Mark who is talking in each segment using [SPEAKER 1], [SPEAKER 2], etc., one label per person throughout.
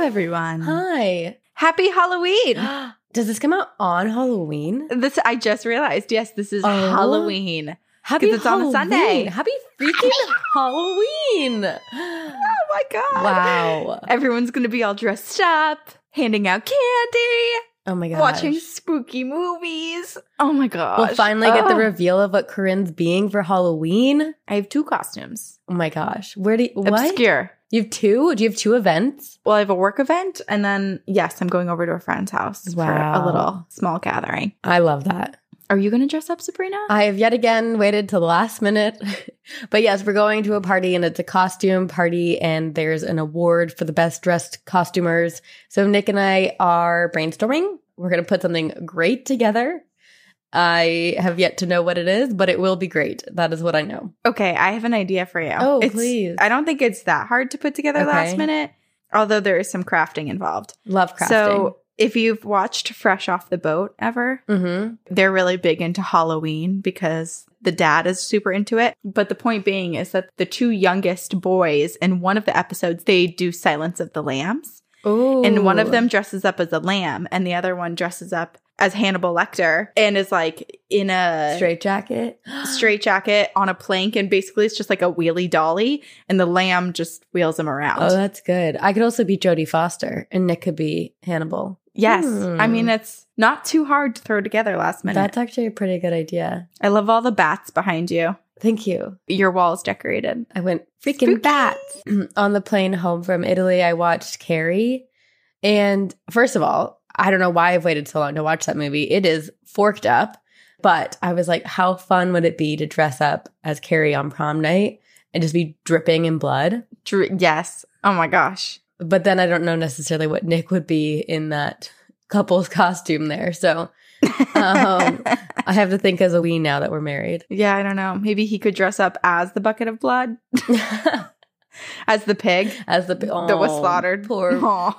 [SPEAKER 1] everyone.
[SPEAKER 2] Hi.
[SPEAKER 1] Happy Halloween.
[SPEAKER 2] Does this come out on Halloween?
[SPEAKER 1] I just realized. Yes, this is Halloween.
[SPEAKER 2] Happy
[SPEAKER 1] it's on a Sunday.
[SPEAKER 2] Happy freaking Halloween.
[SPEAKER 1] Oh my God.
[SPEAKER 2] Wow.
[SPEAKER 1] Everyone's going to be all dressed up, handing out candy.
[SPEAKER 2] Oh my gosh.
[SPEAKER 1] Watching spooky movies. Oh my gosh.
[SPEAKER 2] We'll finally get the reveal of what Corinne's being for Halloween.
[SPEAKER 1] I have 2 costumes.
[SPEAKER 2] Oh my gosh. What?
[SPEAKER 1] Obscure.
[SPEAKER 2] You have 2? Do you have 2 events?
[SPEAKER 1] Well, I have a work event, and then, yes, I'm going over to a friend's house for a little small gathering.
[SPEAKER 2] I love that.
[SPEAKER 1] Are you going to dress up, Sabrina?
[SPEAKER 2] I have yet again waited till the last minute. But yes, we're going to a party, and it's a costume party, and there's an award for the best dressed costumers. So Nick and I are brainstorming. We're going to put something great together. I have yet to know what it is, but it will be great. That is what I know.
[SPEAKER 1] Okay, I have an idea for you.
[SPEAKER 2] Oh, please.
[SPEAKER 1] I don't think it's that hard to put together last minute, although there is some crafting involved.
[SPEAKER 2] Love crafting.
[SPEAKER 1] So if you've watched Fresh Off the Boat ever, they're really big into Halloween because the dad is super into it. But the point being is that the 2 youngest boys in one of the episodes, they do Silence of the Lambs.
[SPEAKER 2] Ooh.
[SPEAKER 1] And one of them dresses up as a lamb and the other one dresses up as Hannibal Lecter and is like in a
[SPEAKER 2] straight jacket
[SPEAKER 1] on a plank, and basically it's just like a wheelie dolly and the lamb just wheels him around.
[SPEAKER 2] Oh, that's good. I could also be Jodie Foster and Nick could be Hannibal.
[SPEAKER 1] Yes. I mean, it's not too hard to throw together last minute.
[SPEAKER 2] That's actually a pretty good idea.
[SPEAKER 1] I love all the bats behind you.
[SPEAKER 2] Thank you.
[SPEAKER 1] Your wall is decorated.
[SPEAKER 2] I went freaking bats. On the plane home from Italy, I watched Carrie. And first of all, I don't know why I've waited so long to watch that movie. It is forked up. But I was like, how fun would it be to dress up as Carrie on prom night and just be dripping in blood?
[SPEAKER 1] Yes. Oh my gosh.
[SPEAKER 2] But then I don't know necessarily what Nick would be in that couple's costume there. So I have to think as a we now that we're married.
[SPEAKER 1] Yeah, I don't know. Maybe he could dress up as the bucket of blood. As the pig.
[SPEAKER 2] As the pig.
[SPEAKER 1] That was slaughtered.
[SPEAKER 2] Poor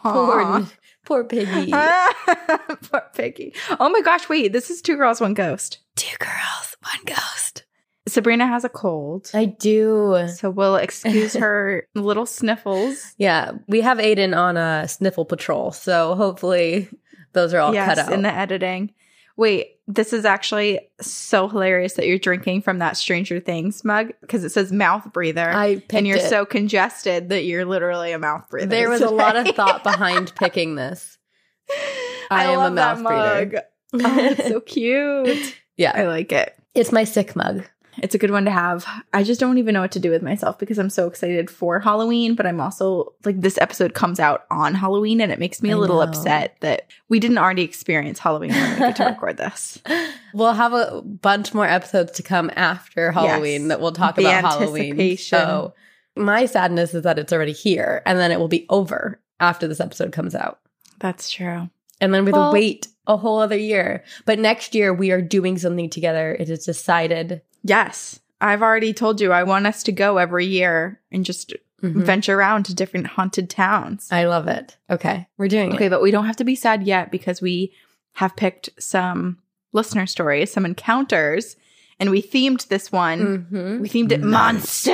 [SPEAKER 2] piggy.
[SPEAKER 1] Poor piggy. Oh my gosh, wait. This is 2 Girls, One Ghost.
[SPEAKER 2] 2 girls, 1 ghost.
[SPEAKER 1] Sabrina has a cold.
[SPEAKER 2] I do.
[SPEAKER 1] So we'll excuse her little sniffles.
[SPEAKER 2] Yeah, we have Aiden on a sniffle patrol. So hopefully those are all cut out.
[SPEAKER 1] In the editing. Wait, this is actually so hilarious that you're drinking from that Stranger Things mug because it says mouth breather.
[SPEAKER 2] And
[SPEAKER 1] you're so congested that you're literally a mouth breather.
[SPEAKER 2] There was a lot of thought behind picking this. I am
[SPEAKER 1] love
[SPEAKER 2] a mouth breather.
[SPEAKER 1] Oh, it's so cute.
[SPEAKER 2] Yeah.
[SPEAKER 1] I like it.
[SPEAKER 2] It's my sick mug.
[SPEAKER 1] It's a good one to have. I just don't even know what to do with myself because I'm so excited for Halloween, but I'm also like, this episode comes out on Halloween and it makes me a little upset that we didn't already experience Halloween when we get to record this.
[SPEAKER 2] We'll have a bunch more episodes to come after Halloween that we'll talk about Halloween. So my sadness is that it's already here and then it will be over after this episode comes out.
[SPEAKER 1] That's true.
[SPEAKER 2] And then we have to wait a whole other year. But next year we are doing something together. It is decided.
[SPEAKER 1] Yes. I've already told you I want us to go every year and just venture around to different haunted towns.
[SPEAKER 2] I love it. Okay. We're doing it.
[SPEAKER 1] Okay, but we don't have to be sad yet because we have picked some listener stories, some encounters, and we themed this one. We themed it monsters.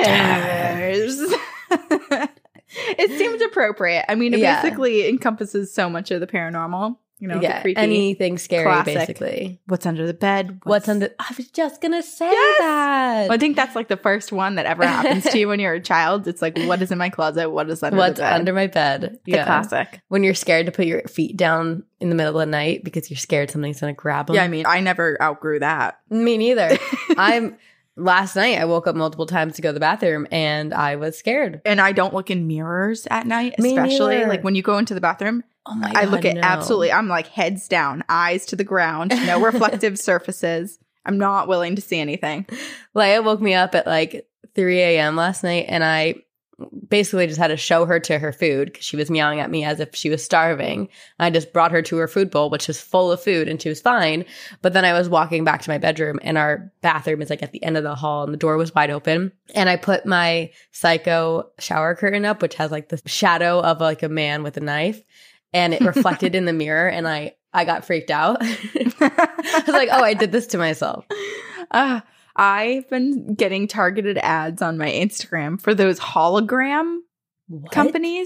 [SPEAKER 1] It seemed appropriate. I mean, it basically encompasses so much of the paranormal. You know, the creepy,
[SPEAKER 2] anything scary,
[SPEAKER 1] classic.
[SPEAKER 2] Basically.
[SPEAKER 1] What's under the bed?
[SPEAKER 2] What's under? I was just gonna say that.
[SPEAKER 1] Well, I think that's like the first one that ever happens to you when you're a child. It's like, what is in my closet? What is under the bed?
[SPEAKER 2] What's under my bed?
[SPEAKER 1] The classic.
[SPEAKER 2] When you're scared to put your feet down in the middle of the night because you're scared something's gonna grab them.
[SPEAKER 1] Yeah, I mean, I never outgrew that.
[SPEAKER 2] Me neither. Last night, I woke up multiple times to go to the bathroom, and I was scared.
[SPEAKER 1] And I don't look in mirrors at night, especially like when you go into the bathroom.
[SPEAKER 2] Oh my God,
[SPEAKER 1] I look at absolutely, I'm like heads down, eyes to the ground, no reflective surfaces. I'm not willing to see anything.
[SPEAKER 2] Leia woke me up at like 3 a.m. last night, and I basically just had to show her to her food because she was meowing at me as if she was starving. I just brought her to her food bowl, which was full of food, and she was fine. But then I was walking back to my bedroom, and our bathroom is like at the end of the hall, and the door was wide open. And I put my Psycho shower curtain up, which has like the shadow of like a man with a knife, and it reflected in the mirror, and I got freaked out. I was like, oh, I did this to myself.
[SPEAKER 1] I've been getting targeted ads on my Instagram for those hologram companies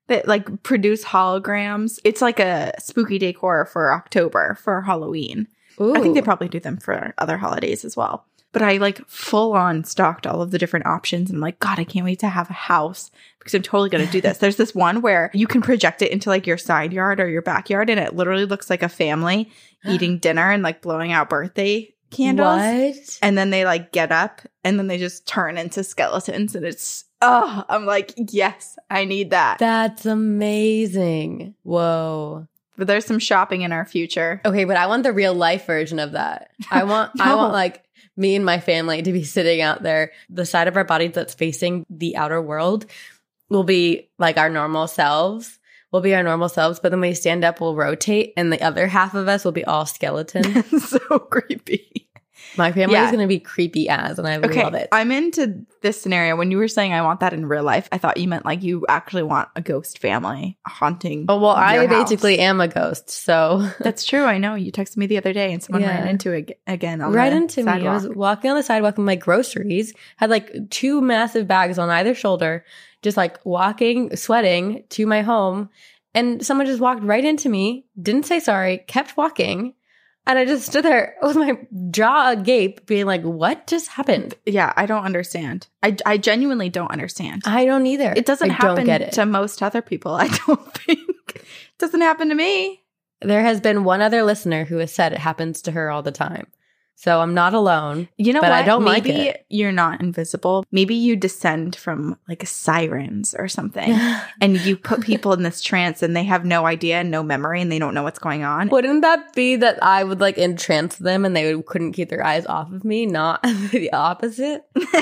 [SPEAKER 1] that like produce holograms. It's like a spooky decor for October for Halloween.
[SPEAKER 2] Ooh.
[SPEAKER 1] I think they probably do them for other holidays as well. But I like full on stalked all of the different options. And I'm like, God, I can't wait to have a house because I'm totally going to do this. There's this one where you can project it into like your side yard or your backyard. And it literally looks like a family eating dinner and like blowing out birthday candles.
[SPEAKER 2] What?
[SPEAKER 1] And then they like get up and then they just turn into skeletons. And it's, oh, I'm like, yes, I need that.
[SPEAKER 2] That's amazing. Whoa.
[SPEAKER 1] But there's some shopping in our future.
[SPEAKER 2] Okay, but I want the real life version of that. I want like me and my family to be sitting out there. The side of our body that's facing the outer world will be like our normal selves. We'll be our normal selves, but then when we stand up, we'll rotate, and the other half of us will be all skeleton.
[SPEAKER 1] So creepy.
[SPEAKER 2] My family is going to be creepy as, and I love it.
[SPEAKER 1] I'm into this scenario. When you were saying I want that in real life, I thought you meant like you actually want a ghost family haunting.
[SPEAKER 2] Oh, well, I
[SPEAKER 1] your house.
[SPEAKER 2] basically am a ghost, so.
[SPEAKER 1] That's true. I know. You texted me the other day and someone ran into it again on
[SPEAKER 2] right
[SPEAKER 1] the
[SPEAKER 2] into
[SPEAKER 1] sidewalk.
[SPEAKER 2] me. I was walking on the sidewalk with my groceries, had like 2 massive bags on either shoulder, just like walking, sweating to my home. And someone just walked right into me, didn't say sorry, kept walking. And I just stood there with my jaw agape, being like, what just happened?
[SPEAKER 1] Yeah, I don't understand. I genuinely don't understand.
[SPEAKER 2] I don't either.
[SPEAKER 1] It doesn't happen
[SPEAKER 2] don't get it.
[SPEAKER 1] to most other people, I don't think. It doesn't happen to me.
[SPEAKER 2] There has been one other listener who has said it happens to her all the time. So I'm not alone.
[SPEAKER 1] You know
[SPEAKER 2] but
[SPEAKER 1] what?
[SPEAKER 2] I don't
[SPEAKER 1] Maybe
[SPEAKER 2] like it.
[SPEAKER 1] You're not invisible. Maybe you descend from like sirens or something. And you put people in this trance and they have no idea and no memory and they don't know what's going on.
[SPEAKER 2] Wouldn't that be that I would like entrance them and they couldn't keep their eyes off of me, not the opposite?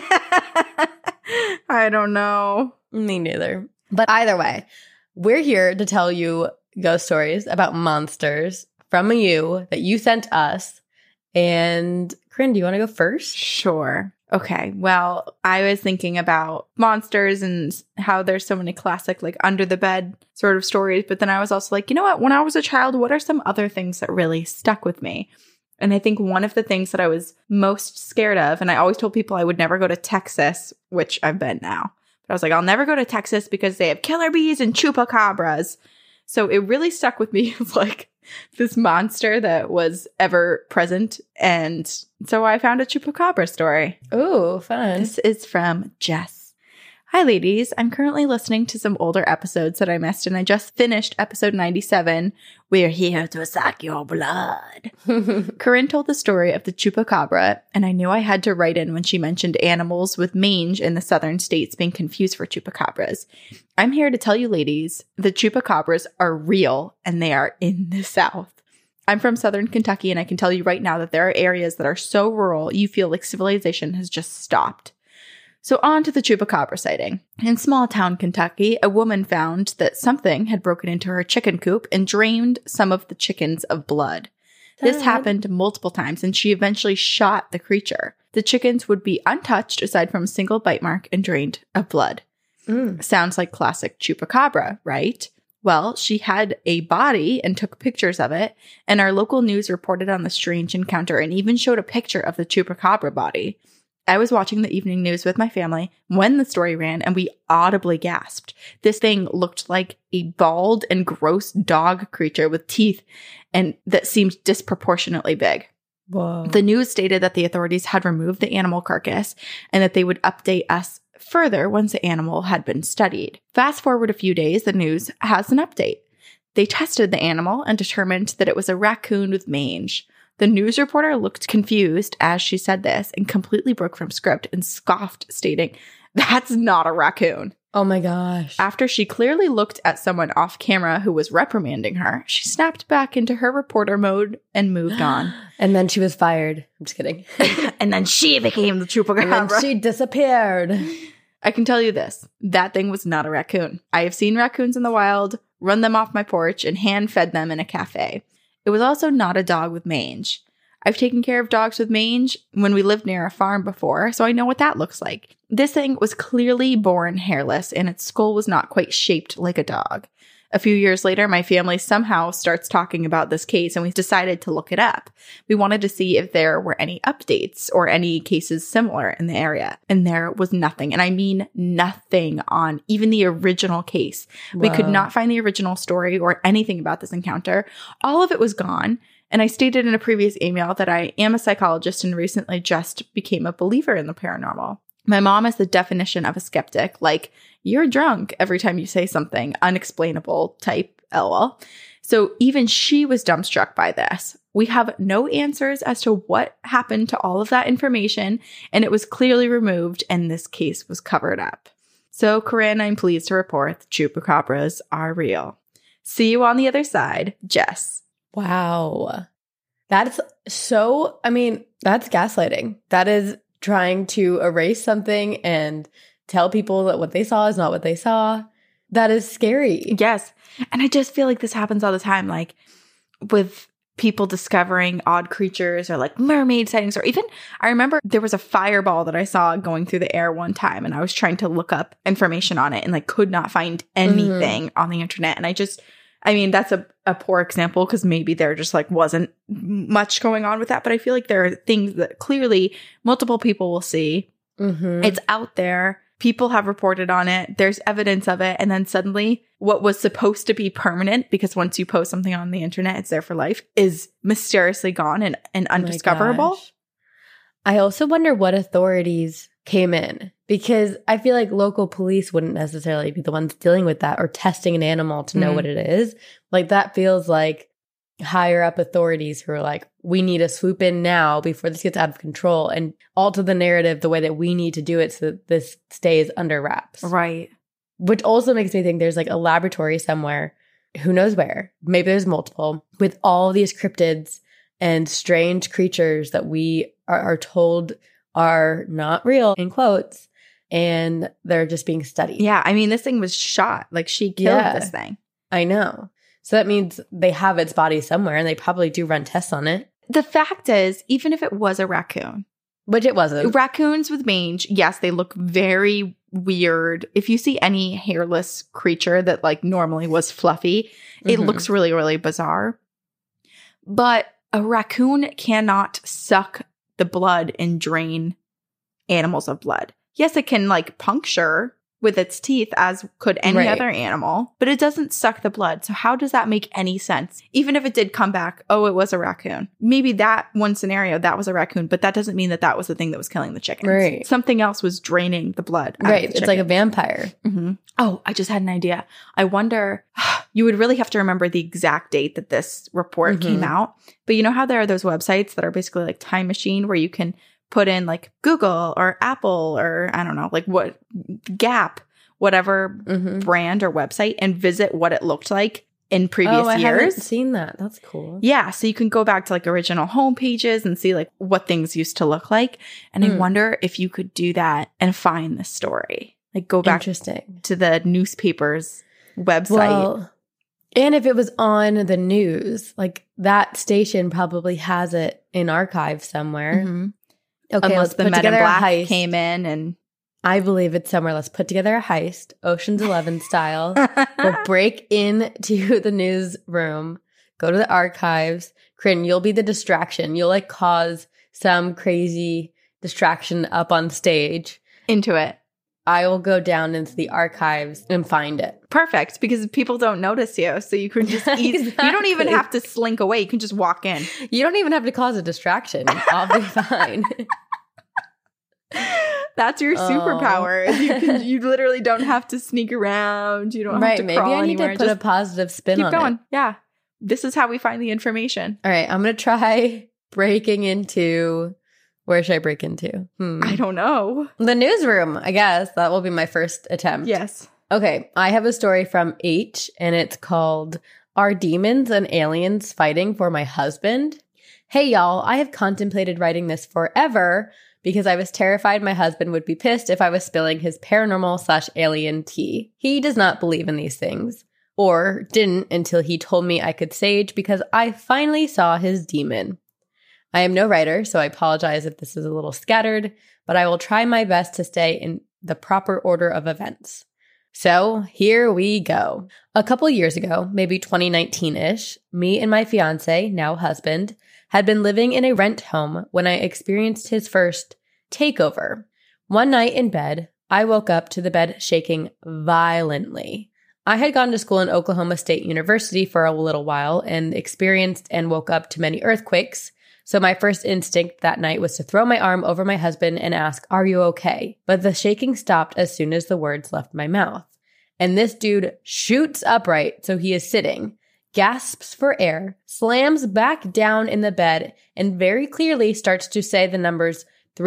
[SPEAKER 1] I don't know.
[SPEAKER 2] Me neither. But either way, we're here to tell you ghost stories about monsters from you that you sent us. And Corinne, do you want to go first?
[SPEAKER 1] Sure. Okay. Well, I was thinking about monsters and how there's so many classic, like under the bed sort of stories. But then I was also like, you know what? When I was a child, what are some other things that really stuck with me? And I think one of the things that I was most scared of, and I always told people I would never go to Texas, which I've been now. But I was like, I'll never go to Texas because they have killer bees and chupacabras. So it really stuck with me as like this monster that was ever present. And so I found a chupacabra story.
[SPEAKER 2] Ooh, fun.
[SPEAKER 1] This is from Jess. Hi, ladies. I'm currently listening to some older episodes that I missed, and I just finished episode 97. We're here to suck your blood. Corinne told the story of the chupacabra, and I knew I had to write in when she mentioned animals with mange in the southern states being confused for chupacabras. I'm here to tell you, ladies, the chupacabras are real, and they are in the South. I'm from southern Kentucky, and I can tell you right now that there are areas that are so rural you feel like civilization has just stopped. So on to the chupacabra sighting. In small town Kentucky, a woman found that something had broken into her chicken coop and drained some of the chickens of blood. This happened multiple times, and she eventually shot the creature. The chickens would be untouched aside from a single bite mark and drained of blood. Sounds like classic chupacabra, right? Well, she had a body and took pictures of it, and our local news reported on the strange encounter and even showed a picture of the chupacabra body. I was watching the evening news with my family when the story ran, and we audibly gasped. This thing looked like a bald and gross dog creature with teeth and that seemed disproportionately big.
[SPEAKER 2] Whoa.
[SPEAKER 1] The news stated that the authorities had removed the animal carcass and that they would update us further once the animal had been studied. Fast forward a few days, the news has an update. They tested the animal and determined that it was a raccoon with mange. The news reporter looked confused as she said this and completely broke from script and scoffed, stating, "That's not a raccoon."
[SPEAKER 2] Oh my gosh.
[SPEAKER 1] After she clearly looked at someone off camera who was reprimanding her, she snapped back into her reporter mode and moved on.
[SPEAKER 2] And then she was fired. I'm just kidding.
[SPEAKER 1] And then she became the chupacabra.
[SPEAKER 2] And then she disappeared.
[SPEAKER 1] I can tell you this. That thing was not a raccoon. I have seen raccoons in the wild, run them off my porch, and hand-fed them in a cafe. It was also not a dog with mange. I've taken care of dogs with mange when we lived near a farm before, so I know what that looks like. This thing was clearly born hairless, and its skull was not quite shaped like a dog. A few years later, my family somehow starts talking about this case and we decided to look it up. We wanted to see if there were any updates or any cases similar in the area. And there was nothing. And I mean nothing on even the original case.
[SPEAKER 2] Wow.
[SPEAKER 1] We could not find the original story or anything about this encounter. All of it was gone. And I stated in a previous email that I am a psychologist and recently just became a believer in the paranormal. My mom is the definition of a skeptic, like, you're drunk every time you say something unexplainable type LOL. So even she was dumbstruck by this. We have no answers as to what happened to all of that information, and it was clearly removed, and this case was covered up. So, Corinne, I'm pleased to report the chupacabras are real. See you on the other side, Jess.
[SPEAKER 2] Wow. That's so, I mean, that's gaslighting. That is trying to erase something and tell people that what they saw is not what they saw. That is scary.
[SPEAKER 1] Yes. And I just feel like this happens all the time, like with people discovering odd creatures or like mermaid sightings, or even I remember there was a fireball that I saw going through the air one time and I was trying to look up information on it and like could not find anything on the internet. And I mean, that's a poor example because maybe there just like wasn't much going on with that. But I feel like there are things that clearly multiple people will see. It's out there. People have reported on it. There's evidence of it. And then suddenly what was supposed to be permanent, because once you post something on the internet, it's there for life, is mysteriously gone and undiscoverable.
[SPEAKER 2] I also wonder what authorities came in, because I feel like local police wouldn't necessarily be the ones dealing with that or testing an animal to know what it is. Like that feels like higher up authorities who are like, we need to swoop in now before this gets out of control and alter the narrative the way that we need to do it so that this stays under wraps.
[SPEAKER 1] Right.
[SPEAKER 2] Which also makes me think there's like a laboratory somewhere, who knows where, maybe there's multiple, with all these cryptids and strange creatures that we are told are not real, in quotes, and they're just being studied.
[SPEAKER 1] Yeah. I mean, this thing was shot. Like she killed this thing.
[SPEAKER 2] I know. So that means they have its body somewhere and they probably do run tests on it.
[SPEAKER 1] The fact is, even if it was a raccoon,
[SPEAKER 2] which it wasn't.
[SPEAKER 1] Raccoons with mange, yes, they look very weird. If you see any hairless creature that like normally was fluffy, it looks really, really bizarre. But a raccoon cannot suck the blood and drain animals of blood. Yes, it can like puncture with its teeth as could any other animal, but it doesn't suck the blood. So how does that make any sense? Even if it did come back, oh, it was a raccoon. Maybe that one scenario, that was a raccoon, but that doesn't mean that that was the thing that was killing the chickens.
[SPEAKER 2] Right.
[SPEAKER 1] Something else was draining the blood out of the
[SPEAKER 2] It's
[SPEAKER 1] chicken.
[SPEAKER 2] like a vampire.
[SPEAKER 1] Oh, I just had an idea. I wonder, you would really have to remember the exact date that this report came out. But you know how there are those websites that are basically like Time Machine where you can put in like Google or Apple or I don't know, like what Gap, whatever brand or website, and visit what it looked like in previous
[SPEAKER 2] I
[SPEAKER 1] years.
[SPEAKER 2] haven't seen that. That's cool.
[SPEAKER 1] Yeah. So you can go back to like original home pages and see like what things used to look like. And I wonder if you could do that and find the story. Like go back to the newspaper's website.
[SPEAKER 2] Well, and if it was on the news, like that station probably has it in archive somewhere. Okay,
[SPEAKER 1] unless
[SPEAKER 2] let's
[SPEAKER 1] the
[SPEAKER 2] put
[SPEAKER 1] Men in
[SPEAKER 2] together a
[SPEAKER 1] Black
[SPEAKER 2] heist.
[SPEAKER 1] came in and
[SPEAKER 2] I believe it's somewhere. Let's put together a heist, Ocean's 11 style. We'll break into the newsroom, go to the archives. Corinne, you'll be the distraction. You'll like cause some crazy distraction up on stage.
[SPEAKER 1] into it.
[SPEAKER 2] I will go down into the archives and find it.
[SPEAKER 1] Perfect, because people don't notice you. So you can just you don't even have to slink away. You can just walk in.
[SPEAKER 2] You don't even have to cause a distraction. I'll be fine.
[SPEAKER 1] That's your superpower. You literally don't have to sneak around. You don't have to
[SPEAKER 2] maybe
[SPEAKER 1] crawl
[SPEAKER 2] I need
[SPEAKER 1] anywhere.
[SPEAKER 2] to put a positive spin on
[SPEAKER 1] keep going.
[SPEAKER 2] it.
[SPEAKER 1] Yeah. This is how we find the information.
[SPEAKER 2] All right, I'm going to try breaking into... Where should I break into?
[SPEAKER 1] I don't know.
[SPEAKER 2] The newsroom, I guess. That will be my first attempt.
[SPEAKER 1] Yes.
[SPEAKER 2] Okay, I have a story from H, and it's called Are Demons and Aliens Fighting for My Husband? Hey, y'all, I have contemplated writing this forever because I was terrified my husband would be pissed if I was spilling his paranormal/alien tea. He does not believe in these things, or didn't until he told me I could sage because I finally saw his demon. I am no writer, so I apologize if this is a little scattered, but I will try my best to stay in the proper order of events. So here we go. A couple years ago, maybe 2019-ish, me and my fiance, now husband, had been living in a rent home when I experienced his first takeover. One night in bed, I woke up to the bed shaking violently. I had gone to school in Oklahoma State University for a little while and experienced and woke up to many earthquakes. So my first instinct that night was to throw my arm over my husband and ask, "Are you okay?" But the shaking stopped as soon as the words left my mouth. And this dude shoots upright, so he is sitting, gasps for air, slams back down in the bed, and very clearly starts to say the numbers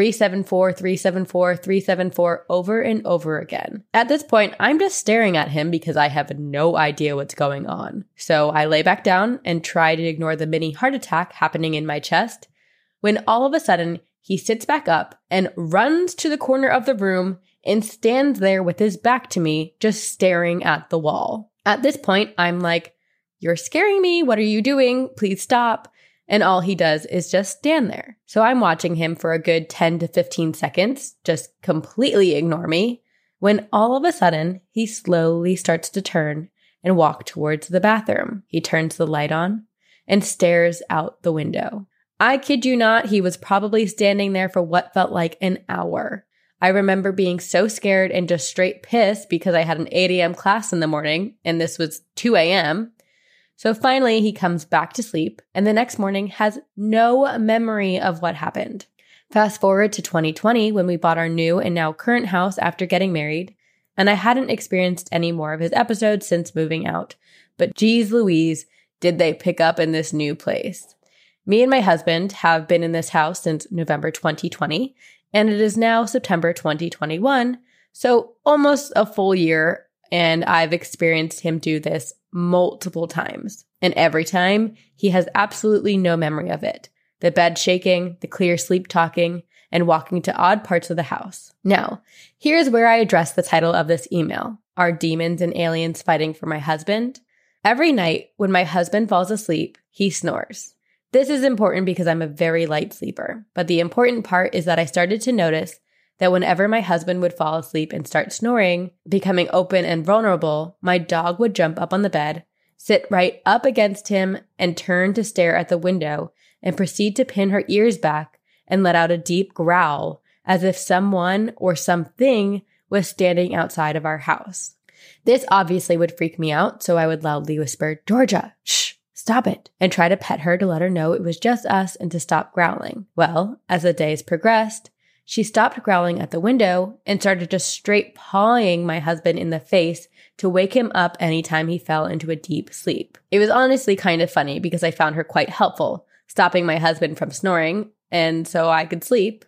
[SPEAKER 2] 374, 374, 374 over and over again. At this point, I'm just staring at him because I have no idea what's going on. So I lay back down and try to ignore the mini heart attack happening in my chest, when all of a sudden he sits back up and runs to the corner of the room and stands there with his back to me, just staring at the wall. At this point, I'm like, "You're scaring me. What are you doing? Please stop." And all he does is just stand there. So I'm watching him for a good 10 to 15 seconds, just completely ignore me, when all of a sudden, he slowly starts to turn and walk towards the bathroom. He turns the light on and stares out the window. I kid you not, he was probably standing there for what felt like an hour. I remember being so scared and just straight pissed because I had an 8 a.m. class in the morning, and this was 2 a.m., So finally, he comes back to sleep, and the next morning has no memory of what happened. Fast forward to 2020, when we bought our new and now current house after getting married, and I hadn't experienced any more of his episodes since moving out. But geez Louise, did they pick up in this new place. Me and my husband have been in this house since November 2020, and it is now September 2021, so almost a full year, and I've experienced him do this multiple times. And every time, he has absolutely no memory of it. The bed shaking, the clear sleep talking, and walking to odd parts of the house. Now, here's where I address the title of this email. Are demons and aliens fighting for my husband? Every night, when my husband falls asleep, he snores. This is important because I'm a very light sleeper. But the important part is that I started to notice that whenever my husband would fall asleep and start snoring, becoming open and vulnerable, my dog would jump up on the bed, sit right up against him, and turn to stare at the window and proceed to pin her ears back and let out a deep growl as if someone or something was standing outside of our house. This obviously would freak me out, so I would loudly whisper, "Georgia, shh, stop it," and try to pet her to let her know it was just us and to stop growling. Well, as the days progressed, she stopped growling at the window and started just straight pawing my husband in the face to wake him up anytime he fell into a deep sleep. It was honestly kind of funny because I found her quite helpful, stopping my husband from snoring, and so I could sleep.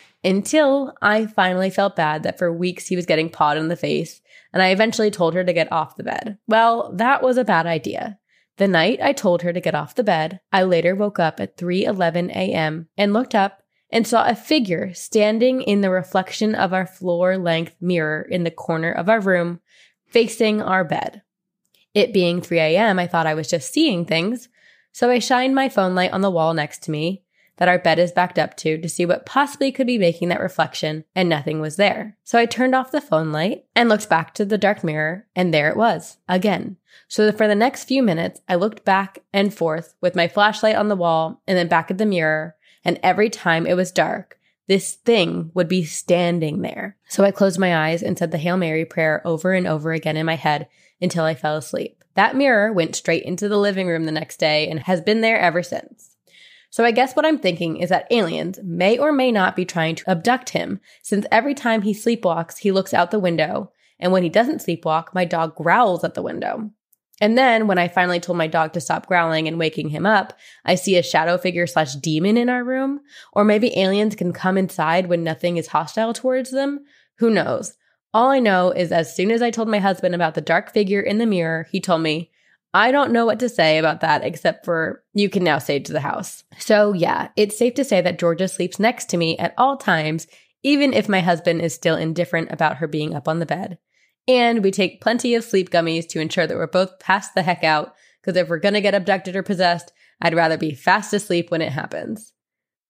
[SPEAKER 2] Until I finally felt bad that for weeks he was getting pawed in the face, and I eventually told her to get off the bed. Well, that was a bad idea. The night I told her to get off the bed, I later woke up at 3:11 a.m. and looked up and saw a figure standing in the reflection of our floor-length mirror in the corner of our room, facing our bed. It being 3 a.m., I thought I was just seeing things, so I shined my phone light on the wall next to me that our bed is backed up to see what possibly could be making that reflection, and nothing was there. So I turned off the phone light and looked back to the dark mirror, and there it was, again. So for the next few minutes, I looked back and forth with my flashlight on the wall and then back at the mirror, and every time it was dark, this thing would be standing there. So I closed my eyes and said the Hail Mary prayer over and over again in my head until I fell asleep. That mirror went straight into the living room the next day and has been there ever since. So I guess what I'm thinking is that aliens may or may not be trying to abduct him, since every time he sleepwalks, he looks out the window, and when he doesn't sleepwalk, my dog growls at the window. And then when I finally told my dog to stop growling and waking him up, I see a shadow figure / demon in our room. Or maybe aliens can come inside when nothing is hostile towards them. Who knows? All I know is as soon as I told my husband about the dark figure in the mirror, he told me, "I don't know what to say about that except for you can now sage the house." So yeah, it's safe to say that Georgia sleeps next to me at all times, even if my husband is still indifferent about her being up on the bed. And we take plenty of sleep gummies to ensure that we're both passed the heck out, because if we're going to get abducted or possessed, I'd rather be fast asleep when it happens.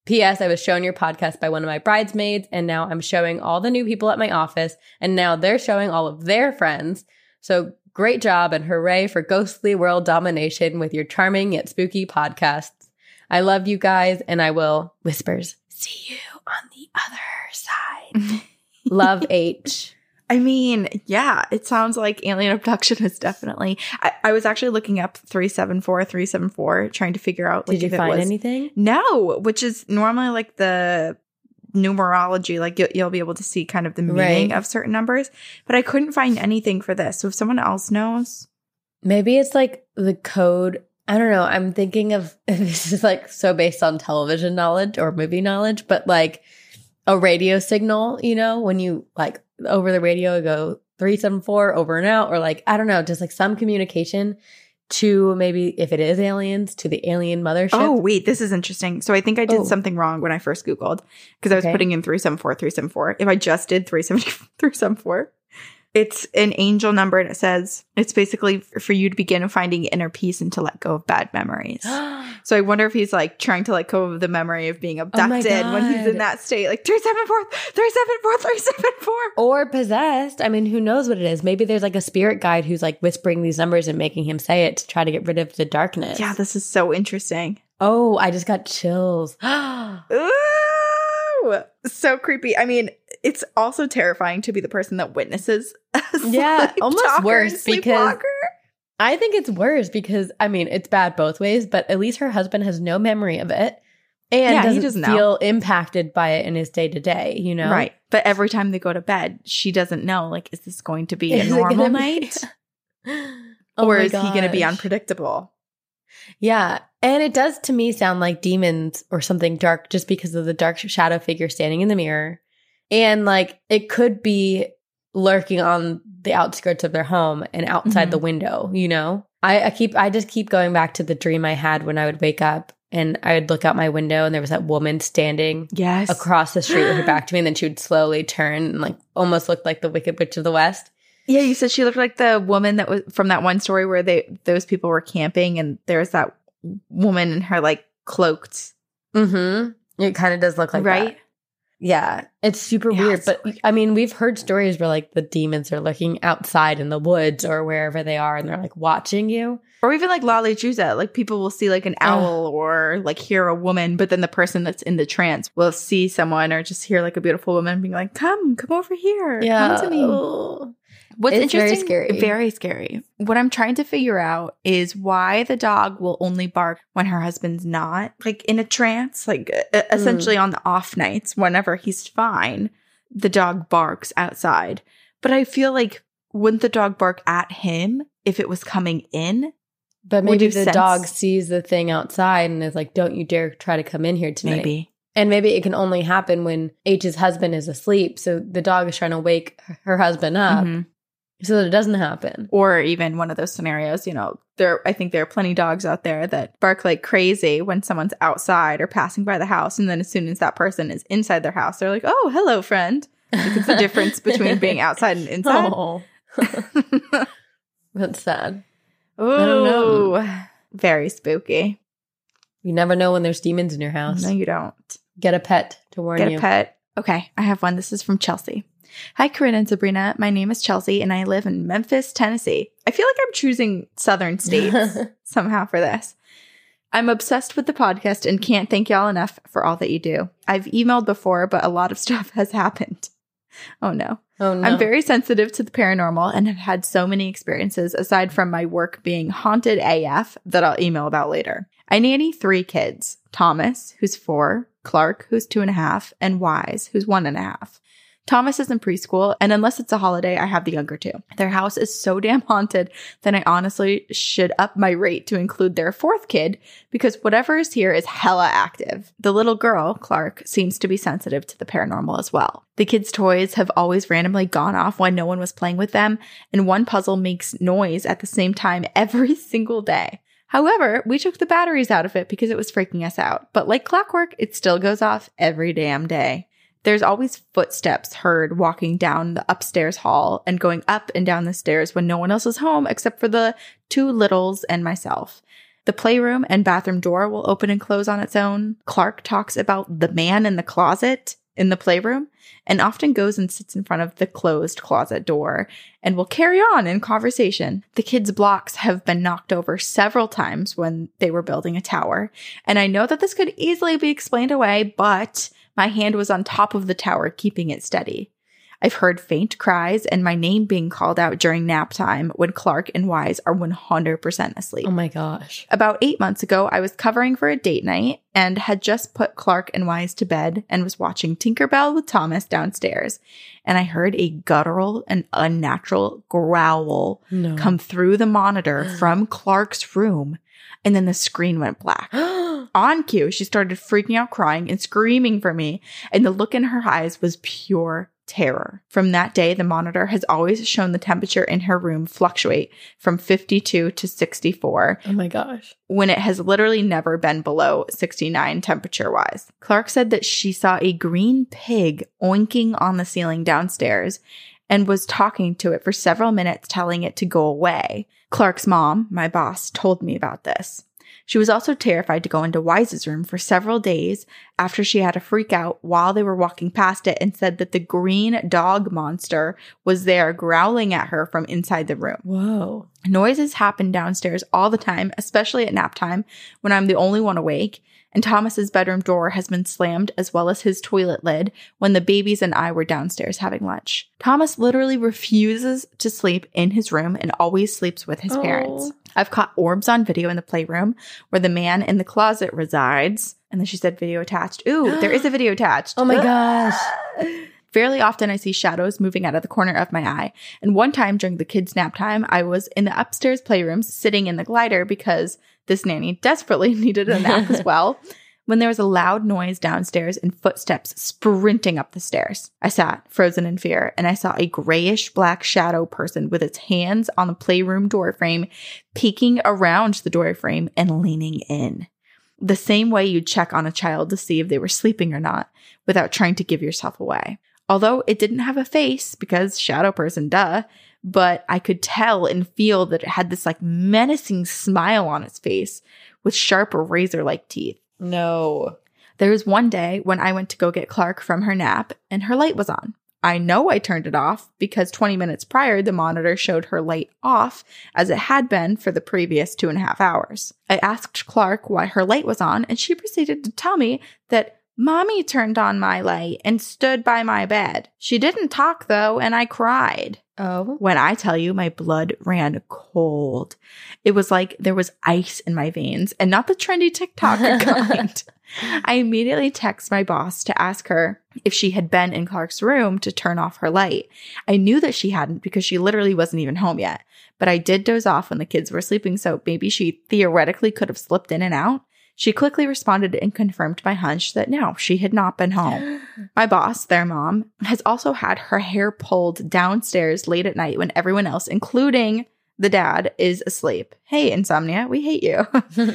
[SPEAKER 2] P.S. I was shown your podcast by one of my bridesmaids, and now I'm showing all the new people at my office, and now they're showing all of their friends. So great job, and hooray for ghostly world domination with your charming yet spooky podcasts. I love you guys, and I will, whispers, see you on the other side. Love, H.
[SPEAKER 1] I mean, yeah, it sounds like alien abduction is definitely. I was actually looking up 374, trying to figure out. Like,
[SPEAKER 2] Did you find anything?
[SPEAKER 1] No, which is normally like the numerology. Like you'll be able to see kind of the meaning of certain numbers, but I couldn't find anything for this. So if someone else knows,
[SPEAKER 2] maybe it's like the code. I don't know. I'm thinking of this is like so based on television knowledge or movie knowledge, but like a radio signal. You know, when you like. Over the radio go 374 over and out, or like, I don't know, just like some communication to maybe if it is aliens to the alien mothership.
[SPEAKER 1] Oh, wait, this is interesting. So I think I did something wrong when I first Googled because I was putting in 374. If I just did 374, it's an angel number and it says it's basically for you to begin finding inner peace and to let go of bad memories. So I wonder if he's like trying to let go of the memory of being abducted when he's in that state, like 374.
[SPEAKER 2] Or possessed. I mean, who knows what it is? Maybe there's like a spirit guide who's like whispering these numbers and making him say it to try to get rid of the darkness.
[SPEAKER 1] Yeah, this is so interesting.
[SPEAKER 2] Oh, I just got chills.
[SPEAKER 1] Ooh, so creepy. I mean, it's also terrifying to be the person that witnesses.
[SPEAKER 2] Yeah, almost worse because I think it's worse because, I mean, it's bad both ways, but at least her husband has no memory of it and doesn't feel impacted by it in his day to day, you know?
[SPEAKER 1] Right. But every time they go to bed, she doesn't know, like, is this going to be a normal night? Or is he going to be unpredictable?
[SPEAKER 2] Yeah. And it does to me sound like demons or something dark just because of the dark shadow figure standing in the mirror. And like, it could be lurking on the outskirts of their home and outside the window, you know? I just keep going back to the dream I had when I would wake up and I would look out my window and there was that woman standing across the street with her back to me, and then she would slowly turn and like almost look like the Wicked Witch of the West.
[SPEAKER 1] Yeah, you said she looked like the woman that was from that one story where those people were camping and there's that woman in her like cloaked.
[SPEAKER 2] It kind of does look like that. Yeah, it's super weird. But I mean, we've heard stories where like the demons are looking outside in the woods or wherever they are and they're like watching you.
[SPEAKER 1] Or even like Lale Juza, like people will see like an owl or like hear a woman, but then the person that's in the trance will see someone or just hear like a beautiful woman being like, come over here. Come to me. What's interesting, very scary. What I'm trying to figure out is why the dog will only bark when her husband's not, like in a trance, like essentially on the off nights, whenever he's fine, the dog barks outside. But I feel like, wouldn't the dog bark at him if it was coming in?
[SPEAKER 2] But maybe the dog sees the thing outside and is like, don't you dare try to come in here tonight.
[SPEAKER 1] Maybe.
[SPEAKER 2] And maybe it can only happen when H's husband is asleep. So the dog is trying to wake her husband up. So that it doesn't happen.
[SPEAKER 1] Or even one of those scenarios, you know, I think there are plenty of dogs out there that bark like crazy when someone's outside or passing by the house. And then as soon as that person is inside their house, they're like, oh, hello, friend. Like, it's the difference between being outside and inside.
[SPEAKER 2] Oh. That's sad.
[SPEAKER 1] Oh, I don't know. Very spooky.
[SPEAKER 2] You never know when there's demons in your house.
[SPEAKER 1] No, you don't.
[SPEAKER 2] Get a pet to warn you.
[SPEAKER 1] Get a pet. Okay, I have one. This is from Chelsea. Hi, Corinne and Sabrina. My name is Chelsea, and I live in Memphis, Tennessee. I feel like I'm choosing southern states somehow for this. I'm obsessed with the podcast and can't thank y'all enough for all that you do. I've emailed before, but a lot of stuff has happened. Oh, no. I'm very sensitive to the paranormal and have had so many experiences aside from my work being haunted AF that I'll email about later. I nanny 3 kids, Thomas, who's 4, Clark, who's 2.5, and Wise, who's 1.5. Thomas is in preschool, and unless it's a holiday, I have the younger 2. Their house is so damn haunted that I honestly should up my rate to include their 4th kid because whatever is here is hella active. The little girl, Clark, seems to be sensitive to the paranormal as well. The kids' toys have always randomly gone off when no one was playing with them, and one puzzle makes noise at the same time every single day. However, we took the batteries out of it because it was freaking us out. But like clockwork, it still goes off every damn day. There's always footsteps heard walking down the upstairs hall and going up and down the stairs when no one else is home except for the 2 littles and myself. The playroom and bathroom door will open and close on its own. Clark talks about the man in the closet in the playroom and often goes and sits in front of the closed closet door and will carry on in conversation. The kids' blocks have been knocked over several times when they were building a tower. And I know that this could easily be explained away, but my hand was on top of the tower, keeping it steady. I've heard faint cries and my name being called out during nap time when Clark and Wise are 100% asleep.
[SPEAKER 2] Oh my gosh.
[SPEAKER 1] About 8 months ago, I was covering for a date night and had just put Clark and Wise to bed and was watching Tinkerbell with Thomas downstairs. And I heard a guttural and unnatural growl come through the monitor from Clark's room. And then the screen went black. On cue, she started freaking out, crying and screaming for me. And the look in her eyes was pure terror. From that day, the monitor has always shown the temperature in her room fluctuate from 52 to 64.
[SPEAKER 2] Oh my gosh.
[SPEAKER 1] When it has literally never been below 69 temperature-wise. Clark said that she saw a green pig oinking on the ceiling downstairs and was talking to it for several minutes, telling it to go away. Clark's mom, my boss, told me about this. She was also terrified to go into Wise's room for several days after she had a freak out while they were walking past it and said that the green dog monster was there growling at her from inside the room.
[SPEAKER 2] Whoa.
[SPEAKER 1] Noises happen downstairs all the time, especially at nap time when I'm the only one awake. And Thomas's bedroom door has been slammed as well as his toilet lid when the babies and I were downstairs having lunch. Thomas literally refuses to sleep in his room and always sleeps with his parents. I've caught orbs on video in the playroom where the man in the closet resides. And then she said video attached. Ooh, there is a video attached.
[SPEAKER 2] Oh my gosh.
[SPEAKER 1] Fairly often I see shadows moving out of the corner of my eye. And one time during the kids' nap time, I was in the upstairs playroom sitting in the glider because this nanny desperately needed a nap as well, when there was a loud noise downstairs and footsteps sprinting up the stairs. I sat, frozen in fear, and I saw a grayish black shadow person with its hands on the playroom doorframe, peeking around the doorframe and leaning in. The same way you'd check on a child to see if they were sleeping or not, without trying to give yourself away. Although it didn't have a face, because shadow person, duh, but I could tell and feel that it had this like menacing smile on its face with sharp razor-like teeth.
[SPEAKER 2] No.
[SPEAKER 1] There was one day when I went to go get Clark from her nap and her light was on. I know I turned it off because 20 minutes prior, the monitor showed her light off as it had been for the previous 2.5 hours. I asked Clark why her light was on and she proceeded to tell me that Mommy turned on my light and stood by my bed. She didn't talk though, and I cried.
[SPEAKER 2] Oh.
[SPEAKER 1] When I tell you my blood ran cold, it was like there was ice in my veins and not the trendy TikTok kind. I immediately text my boss to ask her if she had been in Clark's room to turn off her light. I knew that she hadn't because she literally wasn't even home yet, but I did doze off when the kids were sleeping, so maybe she theoretically could have slipped in and out. She quickly responded and confirmed my hunch that no, she had not been home. My boss, their mom, has also had her hair pulled downstairs late at night when everyone else, including the dad, is asleep. Hey, insomnia, we hate you.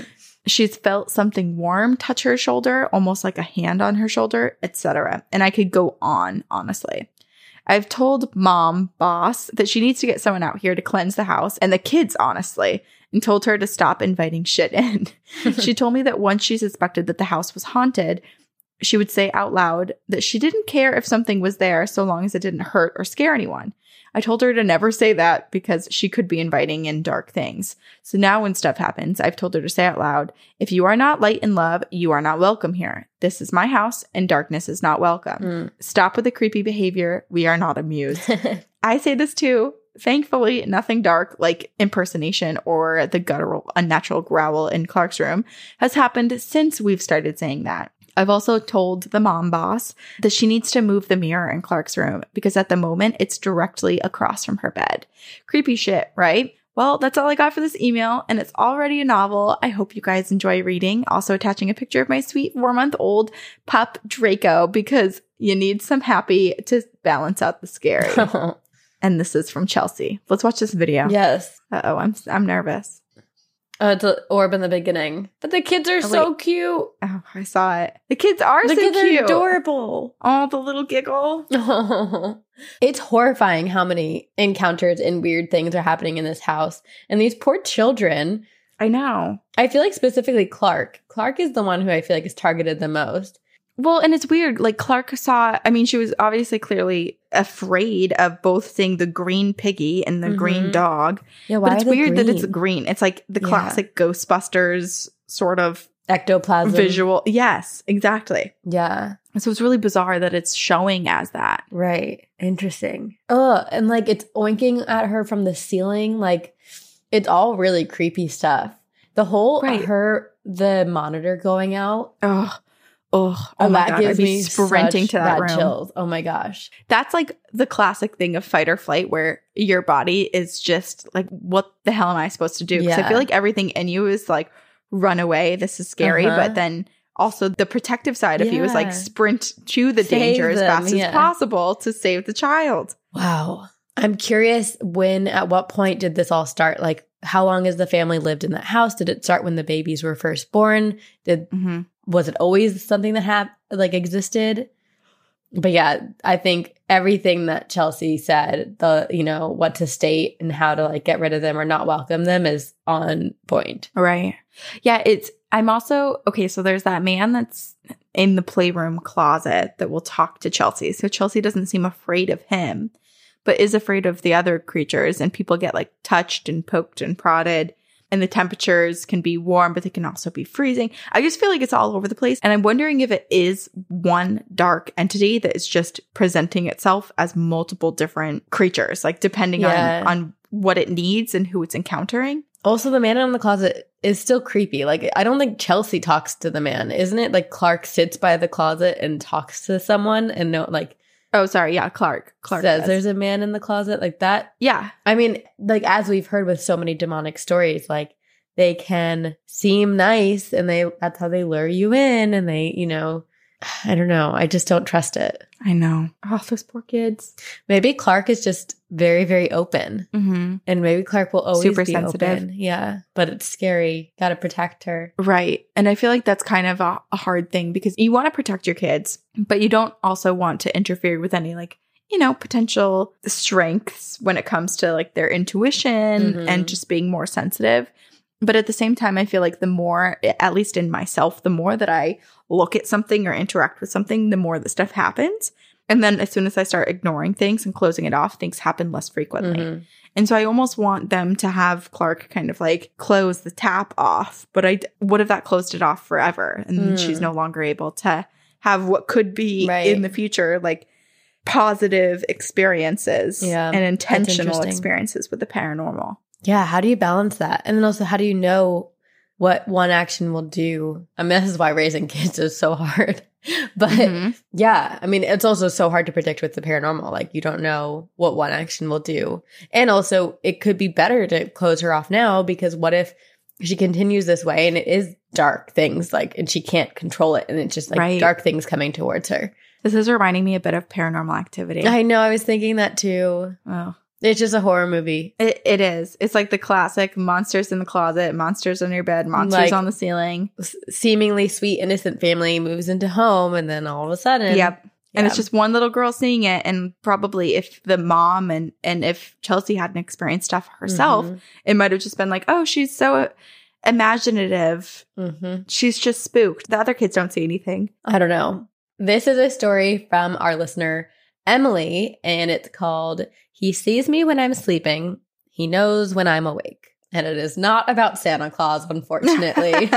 [SPEAKER 1] She's felt something warm touch her shoulder, almost like a hand on her shoulder, etc. And I could go on, honestly. I've told mom, boss, that she needs to get someone out here to cleanse the house and the kids, honestly, and told her to stop inviting shit in. She told me that once she suspected that the house was haunted, she would say out loud that she didn't care if something was there so long as it didn't hurt or scare anyone. I told her to never say that because she could be inviting in dark things. So now when stuff happens, I've told her to say out loud, if you are not light and love, you are not welcome here. This is my house and darkness is not welcome. Stop with the creepy behavior. We are not amused. I say this too. Thankfully, nothing dark like impersonation or the guttural, unnatural growl in Clark's room has happened since we've started saying that. I've also told the mom boss that she needs to move the mirror in Clark's room because at the moment it's directly across from her bed. Creepy shit, right? Well, that's all I got for this email, and it's already a novel. I hope you guys enjoy reading. Also attaching a picture of my sweet 4-month-old pup, Draco, because you need some happy to balance out the scary. And this is from Chelsea. Let's watch this video.
[SPEAKER 2] Yes.
[SPEAKER 1] Uh-oh, I'm nervous.
[SPEAKER 2] It's an orb in the beginning. But the kids are so cute.
[SPEAKER 1] Oh, I saw it. The kids are so
[SPEAKER 2] cute. The kids are
[SPEAKER 1] adorable. Oh, the little giggle.
[SPEAKER 2] It's horrifying how many encounters and weird things are happening in this house. And these poor children
[SPEAKER 1] I know.
[SPEAKER 2] I feel like specifically Clark. Clark is the one who I feel like is targeted the most.
[SPEAKER 1] Well, and it's weird. Like Clark she was obviously clearly afraid of both seeing the green piggy and the green dog.
[SPEAKER 2] Yeah, why
[SPEAKER 1] but it's
[SPEAKER 2] are they
[SPEAKER 1] weird that
[SPEAKER 2] green?
[SPEAKER 1] it's green. It's like the classic Ghostbusters sort of
[SPEAKER 2] ectoplasm
[SPEAKER 1] visual. Yes, exactly.
[SPEAKER 2] Yeah.
[SPEAKER 1] So it's really bizarre that it's showing as that.
[SPEAKER 2] Right. Interesting. Oh, and like it's oinking at her from the ceiling. Like it's all really creepy stuff. The whole the monitor going out.
[SPEAKER 1] Oh my
[SPEAKER 2] that
[SPEAKER 1] God.
[SPEAKER 2] gives
[SPEAKER 1] I'd be
[SPEAKER 2] me
[SPEAKER 1] sprinting to that room.
[SPEAKER 2] chills. Oh my gosh.
[SPEAKER 1] That's like the classic thing of fight or flight where your body is just like, what the hell am I supposed to do? Because I feel like everything in you is like, run away. This is scary. But then also the protective side of you is like sprint to the danger as fast as possible to save the child.
[SPEAKER 2] Wow. I'm curious at what point did this all start? Like how long has the family lived in that house? Did it start when the babies were first born? Was it always something that existed? But yeah, I think everything that Chelsea said, what to state and how to like get rid of them or not welcome them is on point.
[SPEAKER 1] Right. Yeah, I'm also, okay, so there's that man that's in the playroom closet that will talk to Chelsea. So Chelsea doesn't seem afraid of him, but is afraid of the other creatures, and people get like touched and poked and prodded. And the temperatures can be warm, but they can also be freezing. I just feel like it's all over the place. And I'm wondering if it is one dark entity that is just presenting itself as multiple different creatures, like depending on what it needs and who it's encountering.
[SPEAKER 2] Also, the man in the closet is still creepy. Like, I don't think Chelsea talks to the man, isn't it? Like, Clark sits by the closet and talks to someone and
[SPEAKER 1] oh, sorry. Yeah, Clark
[SPEAKER 2] says there's a man in the closet like that.
[SPEAKER 1] Yeah.
[SPEAKER 2] I mean, like, as we've heard with so many demonic stories, like, they can seem nice and that's how they lure you in and they, I don't know. I just don't trust it.
[SPEAKER 1] I know. Oh, those poor kids.
[SPEAKER 2] Maybe Clark is just very, very open.
[SPEAKER 1] Mm-hmm.
[SPEAKER 2] And maybe Clark will always
[SPEAKER 1] super
[SPEAKER 2] be
[SPEAKER 1] sensitive.
[SPEAKER 2] Open. Yeah. But it's scary. Got to protect her.
[SPEAKER 1] Right. And I feel like that's kind of a hard thing because you want to protect your kids, but you don't also want to interfere with any potential strengths when it comes to like their intuition and just being more sensitive. But at the same time, I feel like the more, at least in myself, the more that I look at something or interact with something, the more the stuff happens. And then as soon as I start ignoring things and closing it off, things happen less frequently. And so I almost want them to have Clark kind of like close the tap off. But what if that closed it off forever? And then she's no longer able to have what could be in the future, like positive experiences and intentional experiences with the paranormal.
[SPEAKER 2] Yeah, how do you balance that? And then also, how do you know what one action will do? I mean, this is why raising kids is so hard. But yeah, I mean, it's also so hard to predict with the paranormal. Like, you don't know what one action will do. And also, it could be better to close her off now because what if she continues this way and it is dark things, and she can't control it and it's just dark things coming towards her.
[SPEAKER 1] This is reminding me a bit of Paranormal Activity.
[SPEAKER 2] I know, I was thinking that too.
[SPEAKER 1] Oh.
[SPEAKER 2] It's just a horror movie.
[SPEAKER 1] It is. It's like the classic monsters in the closet, monsters on your bed, monsters on the ceiling.
[SPEAKER 2] Seemingly sweet, innocent family moves into home, and then all of a sudden...
[SPEAKER 1] Yep. And it's just one little girl seeing it. And probably if the mom and if Chelsea hadn't experienced stuff herself, it might have just been like, oh, she's so imaginative. She's just spooked. The other kids don't see anything.
[SPEAKER 2] I don't know. This is a story from our listener, Emily, and it's called He Sees Me When I'm Sleeping. He Knows When I'm Awake. And it is not about Santa Claus, unfortunately.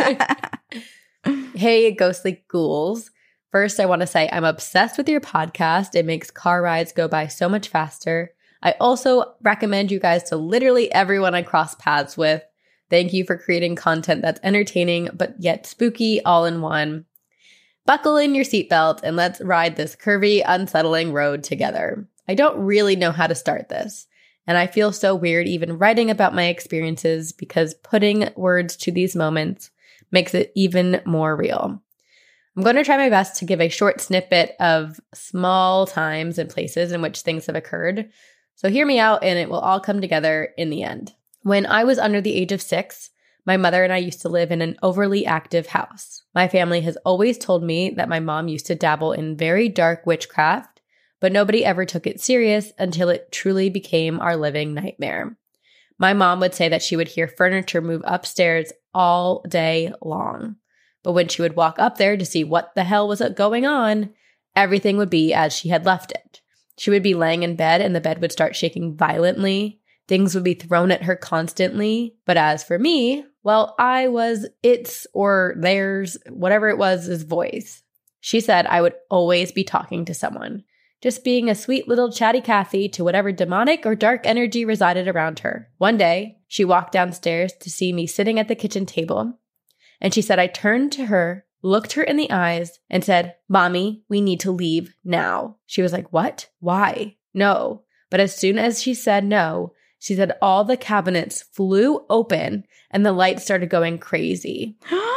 [SPEAKER 2] Hey, ghostly ghouls. First, I want to say I'm obsessed with your podcast. It makes car rides go by so much faster. I also recommend you guys to literally everyone I cross paths with. Thank you for creating content that's entertaining, but yet spooky all in one. Buckle in your seatbelt and let's ride this curvy, unsettling road together. I don't really know how to start this, and I feel so weird even writing about my experiences because putting words to these moments makes it even more real. I'm going to try my best to give a short snippet of small times and places in which things have occurred. So hear me out and it will all come together in the end. When I was under the age of 6, my mother and I used to live in an overly active house. My family has always told me that my mom used to dabble in very dark witchcraft, but nobody ever took it serious until it truly became our living nightmare. My mom would say that she would hear furniture move upstairs all day long. But when she would walk up there to see what the hell was going on, everything would be as she had left it. She would be laying in bed and the bed would start shaking violently. Things would be thrown at her constantly. But as for me, well, I was its or theirs, whatever it was, his voice. She said I would always be talking to someone, just being a sweet little chatty Cathy to whatever demonic or dark energy resided around her. One day, she walked downstairs to see me sitting at the kitchen table, and she said I turned to her, looked her in the eyes, and said, "Mommy, we need to leave now." She was like, "What? Why?" "No." But as soon as she said no, she said all the cabinets flew open and the lights started going crazy.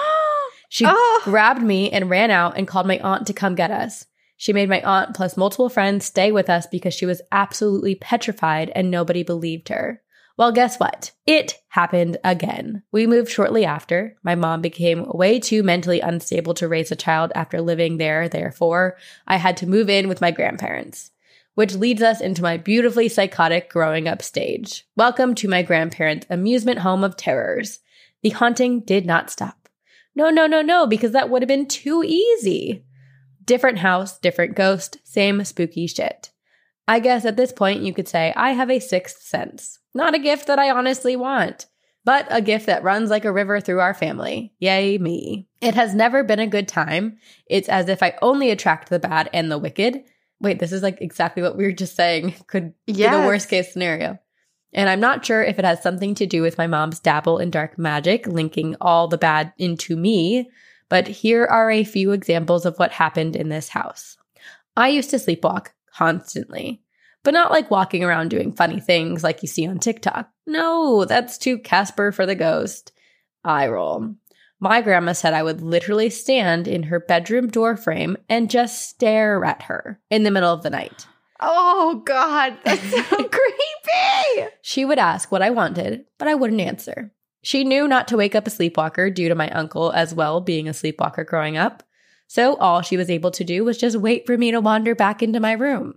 [SPEAKER 2] She grabbed me and ran out and called my aunt to come get us. She made my aunt plus multiple friends stay with us because she was absolutely petrified and nobody believed her. Well, guess what? It happened again. We moved shortly after. My mom became way too mentally unstable to raise a child after living there. Therefore, I had to move in with my grandparents, which leads us into my beautifully psychotic growing up stage. Welcome to my grandparents' amusement home of terrors. The haunting did not stop. No, because that would have been too easy. Different house, different ghost, same spooky shit. I guess at this point you could say I have a sixth sense. Not a gift that I honestly want, but a gift that runs like a river through our family. Yay me. It has never been a good time. It's as if I only attract the bad and the wicked. Wait, this is like exactly what we were just saying could be the worst case scenario. And I'm not sure if it has something to do with my mom's dabble in dark magic, linking all the bad into me, but here are a few examples of what happened in this house. I used to sleepwalk constantly, but not like walking around doing funny things like you see on TikTok. No, that's too Casper for the ghost. Eye roll. My grandma said I would literally stand in her bedroom door frame and just stare at her in the middle of the night.
[SPEAKER 1] Oh, God, that's so creepy.
[SPEAKER 2] She would ask what I wanted, but I wouldn't answer. She knew not to wake up a sleepwalker due to my uncle as well being a sleepwalker growing up. So all she was able to do was just wait for me to wander back into my room.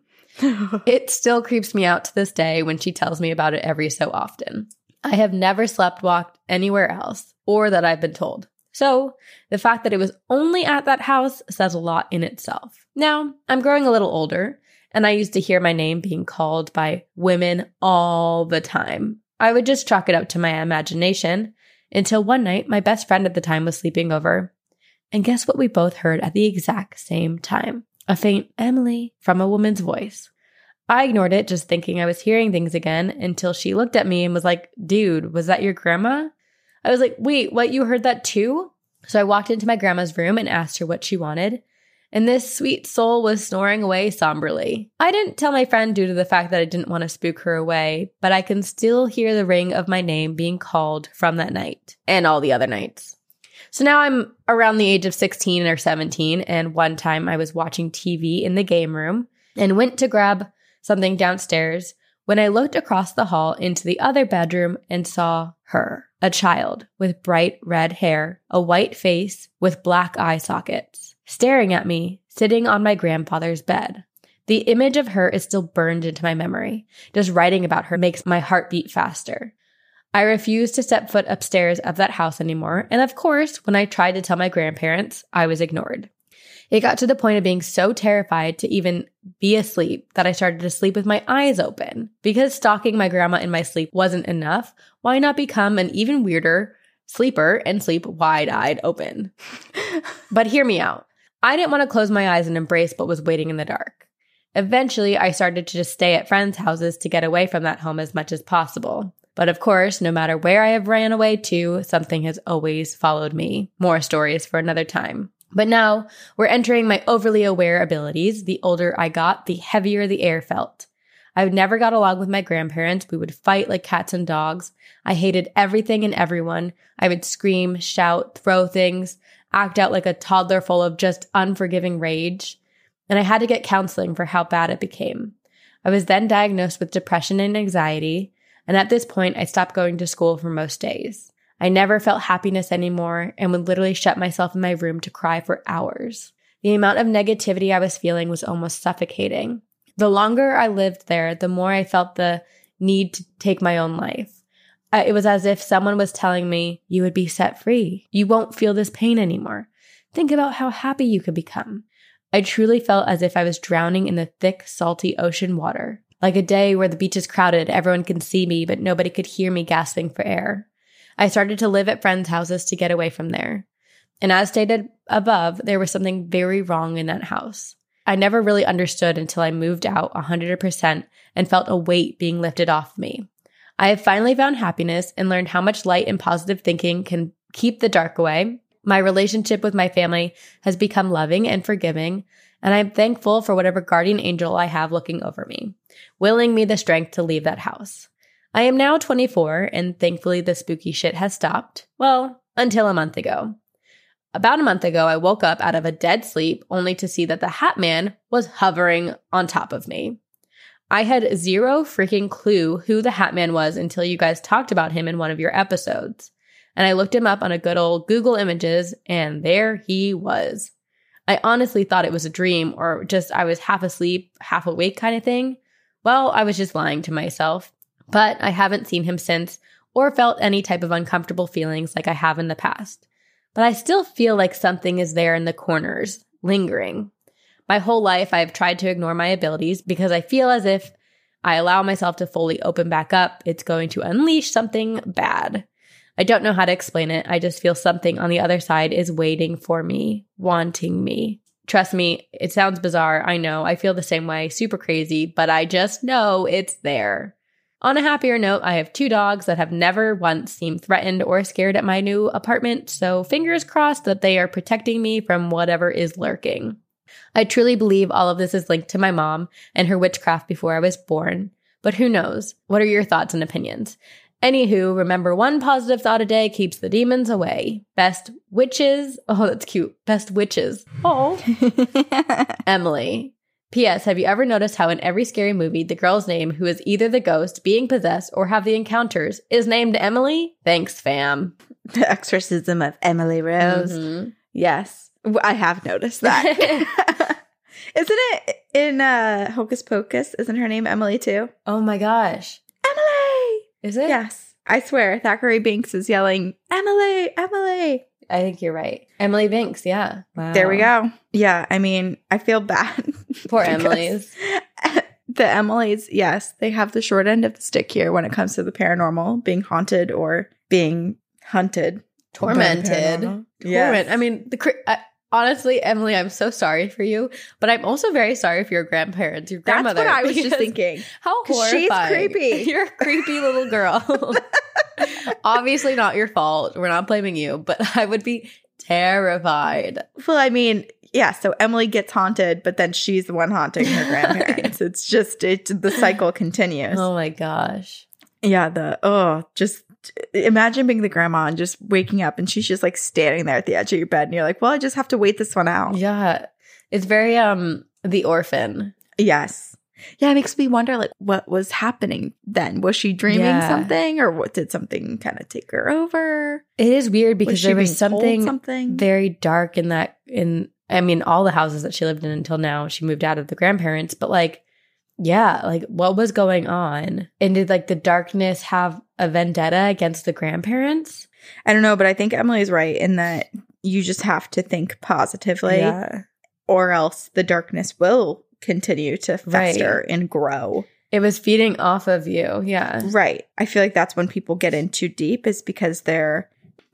[SPEAKER 2] It still creeps me out to this day when she tells me about it every so often. I have never sleptwalked anywhere else, or that I've been told. So the fact that it was only at that house says a lot in itself. Now, I'm growing a little older, and I used to hear my name being called by women all the time. I would just chalk it up to my imagination until one night my best friend at the time was sleeping over. And guess what we both heard at the exact same time? A faint Emily from a woman's voice. I ignored it, just thinking I was hearing things again, until she looked at me and was like, "Dude, was that your grandma?" I was like, "Wait, what, you heard that too?" So I walked into my grandma's room and asked her what she wanted. And this sweet soul was snoring away somberly. I didn't tell my friend due to the fact that I didn't want to spook her away, but I can still hear the ring of my name being called from that night and all the other nights. So now I'm around the age of 16 or 17, and one time I was watching TV in the game room and went to grab something downstairs when I looked across the hall into the other bedroom and saw her, a child with bright red hair, a white face with black eye sockets, staring at me, sitting on my grandfather's bed. The image of her is still burned into my memory. Just writing about her makes my heart beat faster. I refused to step foot upstairs of that house anymore, and of course, when I tried to tell my grandparents, I was ignored. It got to the point of being so terrified to even be asleep that I started to sleep with my eyes open. Because stalking my grandma in my sleep wasn't enough, why not become an even weirder sleeper and sleep wide-eyed open? But hear me out. I didn't want to close my eyes and embrace what was waiting in the dark. Eventually, I started to just stay at friends' houses to get away from that home as much as possible. But of course, no matter where I have ran away to, something has always followed me. More stories for another time. But now, we're entering my overly aware abilities. The older I got, the heavier the air felt. I never got along with my grandparents. We would fight like cats and dogs. I hated everything and everyone. I would scream, shout, throw things, act out like a toddler full of just unforgiving rage. And I had to get counseling for how bad it became. I was then diagnosed with depression and anxiety. And at this point, I stopped going to school for most days. I never felt happiness anymore and would literally shut myself in my room to cry for hours. The amount of negativity I was feeling was almost suffocating. The longer I lived there, the more I felt the need to take my own life. It was as if someone was telling me, you would be set free. You won't feel this pain anymore. Think about how happy you could become. I truly felt as if I was drowning in the thick, salty ocean water. Like a day where the beach is crowded, everyone can see me, but nobody could hear me gasping for air. I started to live at friends' houses to get away from there. And as stated above, there was something very wrong in that house. I never really understood until I moved out 100% and felt a weight being lifted off me. I have finally found happiness and learned how much light and positive thinking can keep the dark away. My relationship with my family has become loving and forgiving, and I'm thankful for whatever guardian angel I have looking over me, willing me the strength to leave that house. I am now 24, and thankfully the spooky shit has stopped. Well, until a month ago. About a month ago, I woke up out of a dead sleep only to see that the Hat Man was hovering on top of me. I had zero freaking clue who the Hat Man was until you guys talked about him in one of your episodes. And I looked him up on a good old Google Images, and there he was. I honestly thought it was a dream or just I was half asleep, half awake kind of thing. Well, I was just lying to myself. But I haven't seen him since or felt any type of uncomfortable feelings like I have in the past. But I still feel like something is there in the corners, lingering. My whole life, I have tried to ignore my abilities because I feel as if I allow myself to fully open back up, it's going to unleash something bad. I don't know how to explain it. I just feel something on the other side is waiting for me, wanting me. Trust me, it sounds bizarre. I know. I feel the same way. Super crazy, but I just know it's there. On a happier note, I have 2 dogs that have never once seemed threatened or scared at my new apartment, so fingers crossed that they are protecting me from whatever is lurking. I truly believe all of this is linked to my mom and her witchcraft before I was born, but who knows? What are your thoughts and opinions? Anywho, remember one positive thought a day keeps the demons away. Best witches. Oh, that's cute. Best witches. Oh. Emily. P.S. Have you ever noticed how in every scary movie, the girl's name, who is either the ghost, being possessed, or have the encounters, is named Emily? Thanks, fam.
[SPEAKER 1] The Exorcism of Emily Rose. Mm-hmm. Yes. I have noticed that. Isn't it in Hocus Pocus? Isn't her name Emily too?
[SPEAKER 2] Oh my gosh.
[SPEAKER 1] Emily!
[SPEAKER 2] Is it?
[SPEAKER 1] Yes. I swear, Thackeray Binks is yelling, Emily, Emily.
[SPEAKER 2] I think you're right. Emily Binks, yeah.
[SPEAKER 1] Wow. There we go. Yeah, I mean, I feel bad.
[SPEAKER 2] Poor Emily's.
[SPEAKER 1] The Emily's, yes, they have the short end of the stick here when it comes to the paranormal, being haunted or being hunted.
[SPEAKER 2] Tormented.
[SPEAKER 1] Yes.
[SPEAKER 2] I mean, honestly, Emily, I'm so sorry for you, but I'm also very sorry for your grandparents, your grandmother.
[SPEAKER 1] That's what I was just thinking.
[SPEAKER 2] How horrifying.
[SPEAKER 1] She's creepy.
[SPEAKER 2] You're a creepy little girl. Obviously not your fault. We're not blaming you, but I would be terrified.
[SPEAKER 1] Well, I mean, yeah, so Emily gets haunted, but then she's the one haunting her grandparents. It's just, the cycle continues.
[SPEAKER 2] Oh my gosh.
[SPEAKER 1] Yeah, just imagine being the grandma and just waking up and she's just like standing there at the edge of your bed and you're like, well, I just have to wait this one out.
[SPEAKER 2] Yeah. It's very, The Orphan.
[SPEAKER 1] Yes. Yeah, it makes me wonder, like, what was happening then? Was she dreaming something, or what did something kind of take her over?
[SPEAKER 2] It is weird because there was something very dark in that. I mean, all the houses that she lived in until now, she moved out of the grandparents. But like, yeah, like what was going on? And did like the darkness have a vendetta against the grandparents?
[SPEAKER 1] I don't know, but I think Emily's right in that you just have to think positively, or else the darkness will continue to fester and grow.
[SPEAKER 2] It was feeding off of you. Yeah.
[SPEAKER 1] Right. I feel like that's when people get in too deep is because they're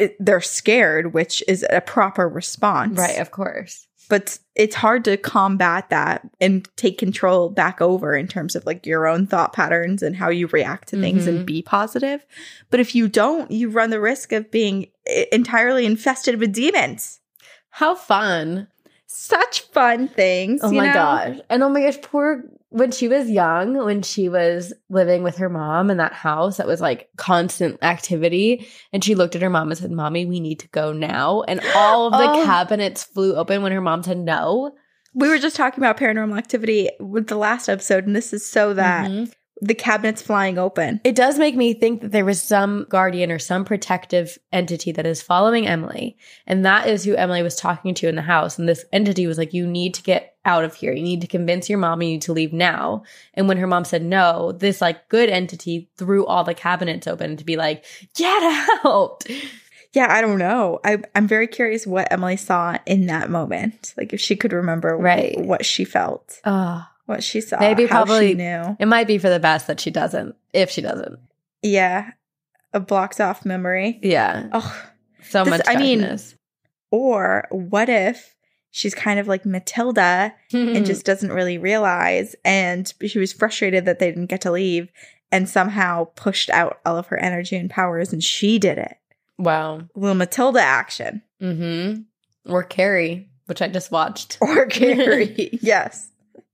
[SPEAKER 1] scared, which is a proper response.
[SPEAKER 2] Right. Of course.
[SPEAKER 1] But it's hard to combat that and take control back over in terms of like your own thought patterns and how you react to things and be positive. But if you don't, you run the risk of being entirely infested with demons.
[SPEAKER 2] How fun.
[SPEAKER 1] Such fun things.
[SPEAKER 2] Oh my gosh. And oh my gosh, when she was young, when she was living with her mom in that house, that was like constant activity. And she looked at her mom and said, Mommy, we need to go now. And all of the cabinets flew open when her mom said no.
[SPEAKER 1] We were just talking about Paranormal Activity with the last episode, and this is so that the cabinets flying open.
[SPEAKER 2] It does make me think that there was some guardian or some protective entity that is following Emily. And that is who Emily was talking to in the house. And this entity was like, you need to get out of here. You need to convince your mom you need to leave now. And when her mom said no, this like good entity threw all the cabinets open to be like, get out.
[SPEAKER 1] Yeah, I don't know. I'm very curious what Emily saw in that moment. Like if she could remember what she felt, what she saw,
[SPEAKER 2] maybe
[SPEAKER 1] how
[SPEAKER 2] probably
[SPEAKER 1] she knew.
[SPEAKER 2] It might be for the best that she doesn't, if she doesn't.
[SPEAKER 1] Yeah, a blocks off memory.
[SPEAKER 2] Yeah.
[SPEAKER 1] Oh,
[SPEAKER 2] so much darkness.
[SPEAKER 1] Or what if she's kind of like Matilda and just doesn't really realize, and she was frustrated that they didn't get to leave and somehow pushed out all of her energy and powers and she did it.
[SPEAKER 2] Wow.
[SPEAKER 1] A little Matilda action.
[SPEAKER 2] Mm-hmm. Or Carrie, which I just watched.
[SPEAKER 1] Or Carrie, yes.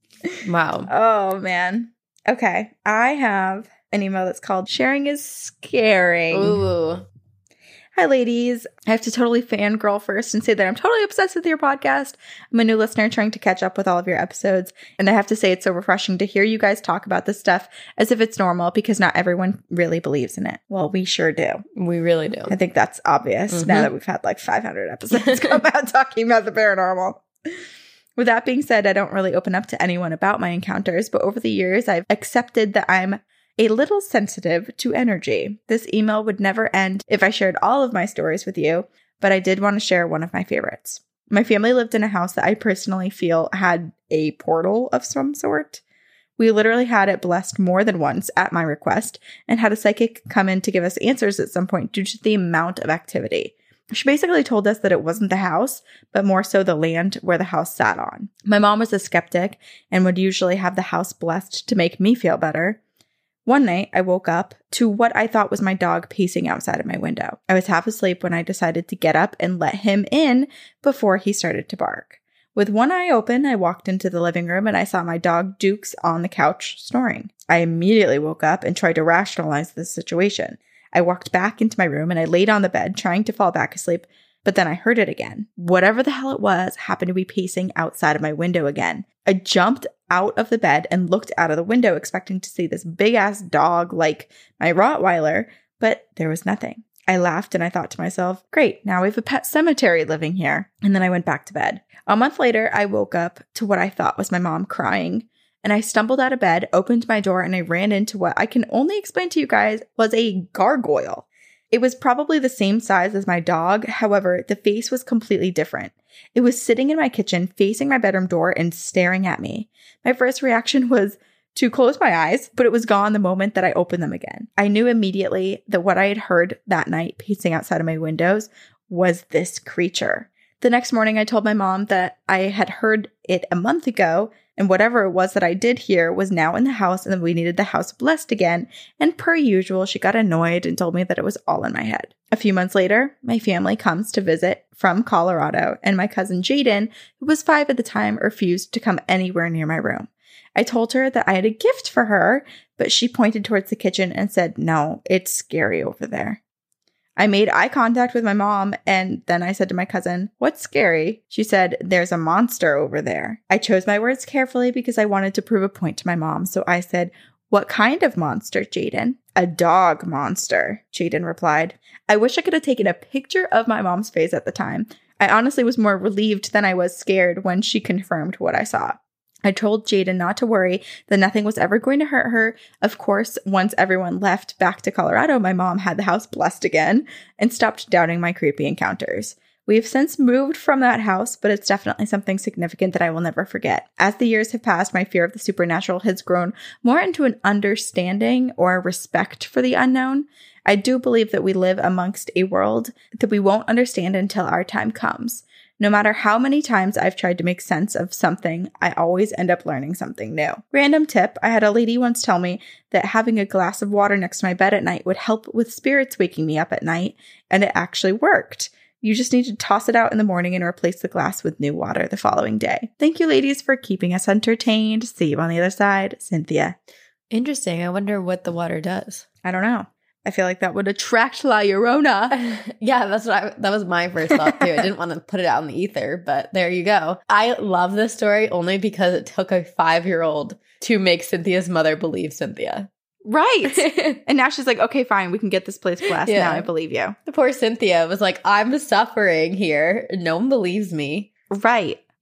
[SPEAKER 2] Wow.
[SPEAKER 1] Oh, man. Okay. I have an email that's called Sharing is Scaring.
[SPEAKER 2] Ooh.
[SPEAKER 1] Hi, ladies. I have to totally fangirl first and say that I'm totally obsessed with your podcast. I'm a new listener trying to catch up with all of your episodes. And I have to say it's so refreshing to hear you guys talk about this stuff as if it's normal because not everyone really believes in it. Well, we sure do.
[SPEAKER 2] We really do.
[SPEAKER 1] I think that's obvious now that we've had like 500 episodes come out talking about the paranormal. With that being said, I don't really open up to anyone about my encounters, but over the years, I've accepted that I'm a little sensitive to energy. This email would never end if I shared all of my stories with you, but I did want to share one of my favorites. My family lived in a house that I personally feel had a portal of some sort. We literally had it blessed more than once at my request and had a psychic come in to give us answers at some point due to the amount of activity. She basically told us that it wasn't the house, but more so the land where the house sat on. My mom was a skeptic and would usually have the house blessed to make me feel better. One night, I woke up to what I thought was my dog pacing outside of my window. I was half asleep when I decided to get up and let him in before he started to bark. With one eye open, I walked into the living room and I saw my dog Dukes on the couch snoring. I immediately woke up and tried to rationalize the situation. I walked back into my room and I laid on the bed trying to fall back asleep, but then I heard it again. Whatever the hell it was happened to be pacing outside of my window again. I jumped out of the bed and looked out of the window expecting to see this big-ass dog like my Rottweiler, but there was nothing. I laughed and I thought to myself, great, now we have a pet cemetery living here. And then I went back to bed. A month later, I woke up to what I thought was my mom crying. And I stumbled out of bed, opened my door, and I ran into what I can only explain to you guys was a gargoyle. It was probably the same size as my dog. However, the face was completely different. It was sitting in my kitchen, facing my bedroom door and staring at me. My first reaction was to close my eyes, but it was gone the moment that I opened them again. I knew immediately that what I had heard that night pacing outside of my windows was this creature. The next morning, I told my mom that I had heard it a month ago, and whatever it was that I did hear was now in the house and that we needed the house blessed again. And per usual, she got annoyed and told me that it was all in my head. A few months later, my family comes to visit from Colorado, and my cousin Jaden, who was 5 at the time, refused to come anywhere near my room. I told her that I had a gift for her, but she pointed towards the kitchen and said, no, it's scary over there. I made eye contact with my mom, and then I said to my cousin, what's scary? She said, there's a monster over there. I chose my words carefully because I wanted to prove a point to my mom, so I said, what kind of monster, Jaden? A dog monster, Jaden replied. I wish I could have taken a picture of my mom's face at the time. I honestly was more relieved than I was scared when she confirmed what I saw. I told Jaden not to worry, that nothing was ever going to hurt her. Of course, once everyone left back to Colorado, my mom had the house blessed again and stopped doubting my creepy encounters. We have since moved from that house, but it's definitely something significant that I will never forget. As the years have passed, my fear of the supernatural has grown more into an understanding or a respect for the unknown. I do believe that we live amongst a world that we won't understand until our time comes. No matter how many times I've tried to make sense of something, I always end up learning something new. Random tip, I had a lady once tell me that having a glass of water next to my bed at night would help with spirits waking me up at night, and it actually worked. You just need to toss it out in the morning and replace the glass with new water the following day. Thank you, ladies, for keeping us entertained. See you on the other side. Cynthia.
[SPEAKER 2] Interesting. I wonder what the water does.
[SPEAKER 1] I don't know. I feel like that would attract La Llorona.
[SPEAKER 2] Yeah, that was my first thought too. I didn't want to put it out in the ether, but there you go. I love this story only because it took a 5-year-old to make Cynthia's mother believe Cynthia.
[SPEAKER 1] Right. And now she's like, okay, fine, we can get this place blessed. Yeah. Now I believe you.
[SPEAKER 2] The poor Cynthia was like, I'm suffering here. No one believes me.
[SPEAKER 1] Right.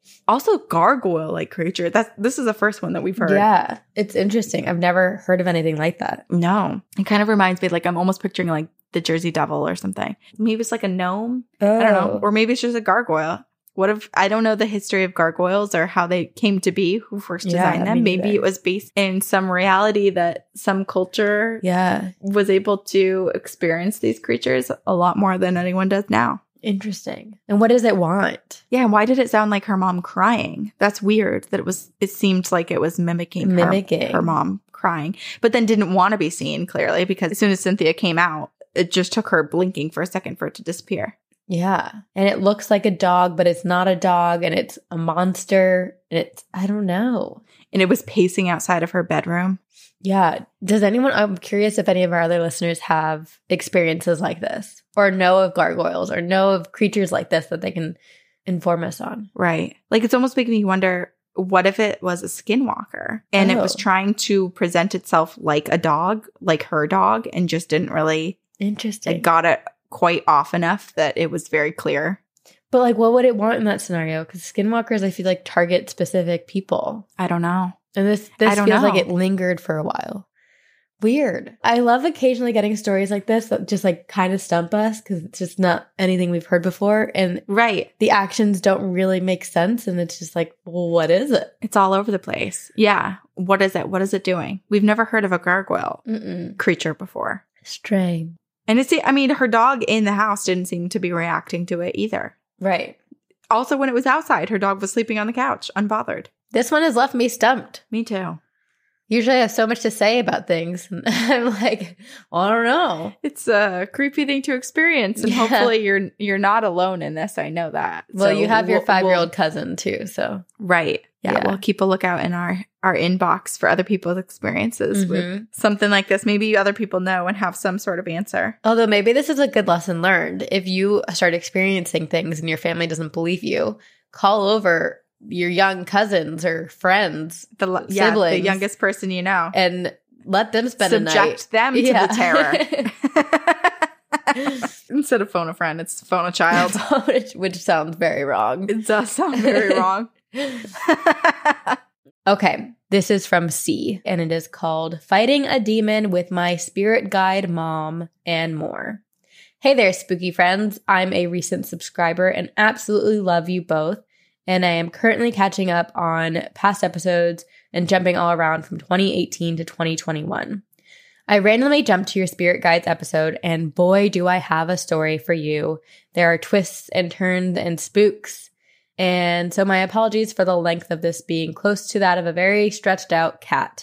[SPEAKER 1] Also gargoyle-like creature. This is the first one that we've heard.
[SPEAKER 2] Yeah, it's interesting. I've never heard of anything like that.
[SPEAKER 1] No. It kind of reminds me, like, I'm almost picturing like the Jersey Devil or something. Maybe it's like a gnome. I don't know. Or maybe it's just a gargoyle. What if, I don't know the history of gargoyles or how they came to be, who first designed them. Maybe it was based in some reality that some culture was able to experience these creatures a lot more than anyone does now.
[SPEAKER 2] Interesting. And what does it want?
[SPEAKER 1] Yeah, and why did it sound like her mom crying? That's weird that it seemed like it was mimicking. Her mom crying, but then didn't want to be seen, clearly, because as soon as Cynthia came out, it just took her blinking for a second for it to disappear.
[SPEAKER 2] Yeah. And it looks like a dog, but it's not a dog, and it's a monster. I don't know.
[SPEAKER 1] And it was pacing outside of her bedroom.
[SPEAKER 2] Yeah. I'm curious if any of our other listeners have experiences like this, or know of gargoyles, or know of creatures like this that they can inform us on.
[SPEAKER 1] Right. Like, it's almost making me wonder, what if it was a skinwalker and it was trying to present itself like a dog, like her dog, and just didn't really got it quite off enough that it was very clear.
[SPEAKER 2] But like, what would it want in that scenario? Because skinwalkers, I feel like, target specific people.
[SPEAKER 1] I don't know.
[SPEAKER 2] And this feels like it lingered for a while. Weird. I love occasionally getting stories like this that just like kind of stump us because it's just not anything we've heard before. And the actions don't really make sense. And it's just like, well, what is it?
[SPEAKER 1] It's all over the place. Yeah. What is it? What is it doing? We've never heard of a gargoyle creature before.
[SPEAKER 2] Strange.
[SPEAKER 1] And her dog in the house didn't seem to be reacting to it either.
[SPEAKER 2] Right.
[SPEAKER 1] Also, when it was outside, her dog was sleeping on the couch, unbothered.
[SPEAKER 2] This one has left me stumped.
[SPEAKER 1] Me too.
[SPEAKER 2] Usually I have so much to say about things. And I'm like, well, I don't know.
[SPEAKER 1] It's a creepy thing to experience. And hopefully you're not alone in this. I know that.
[SPEAKER 2] Well, so you have your 5-year-old cousin too. So
[SPEAKER 1] right. Yeah. We'll keep a lookout in our inbox for other people's experiences with something like this. Maybe other people know and have some sort of answer.
[SPEAKER 2] Although maybe this is a good lesson learned. If you start experiencing things and your family doesn't believe you, call over your young cousins or friends, siblings,
[SPEAKER 1] the youngest person you know,
[SPEAKER 2] and let them spend a night.
[SPEAKER 1] Subject them to the terror. Instead of phone a friend, it's phone a child.
[SPEAKER 2] Which sounds very wrong.
[SPEAKER 1] It does sound very wrong.
[SPEAKER 2] Okay, this is from C, and it is called Fighting a Demon with My Spirit Guide Mom and More. Hey there, spooky friends. I'm a recent subscriber and absolutely love you both. And I am currently catching up on past episodes and jumping all around from 2018 to 2021. I randomly jumped to your Spirit Guides episode, and boy, do I have a story for you. There are twists and turns and spooks. And so my apologies for the length of this being close to that of a very stretched out cat,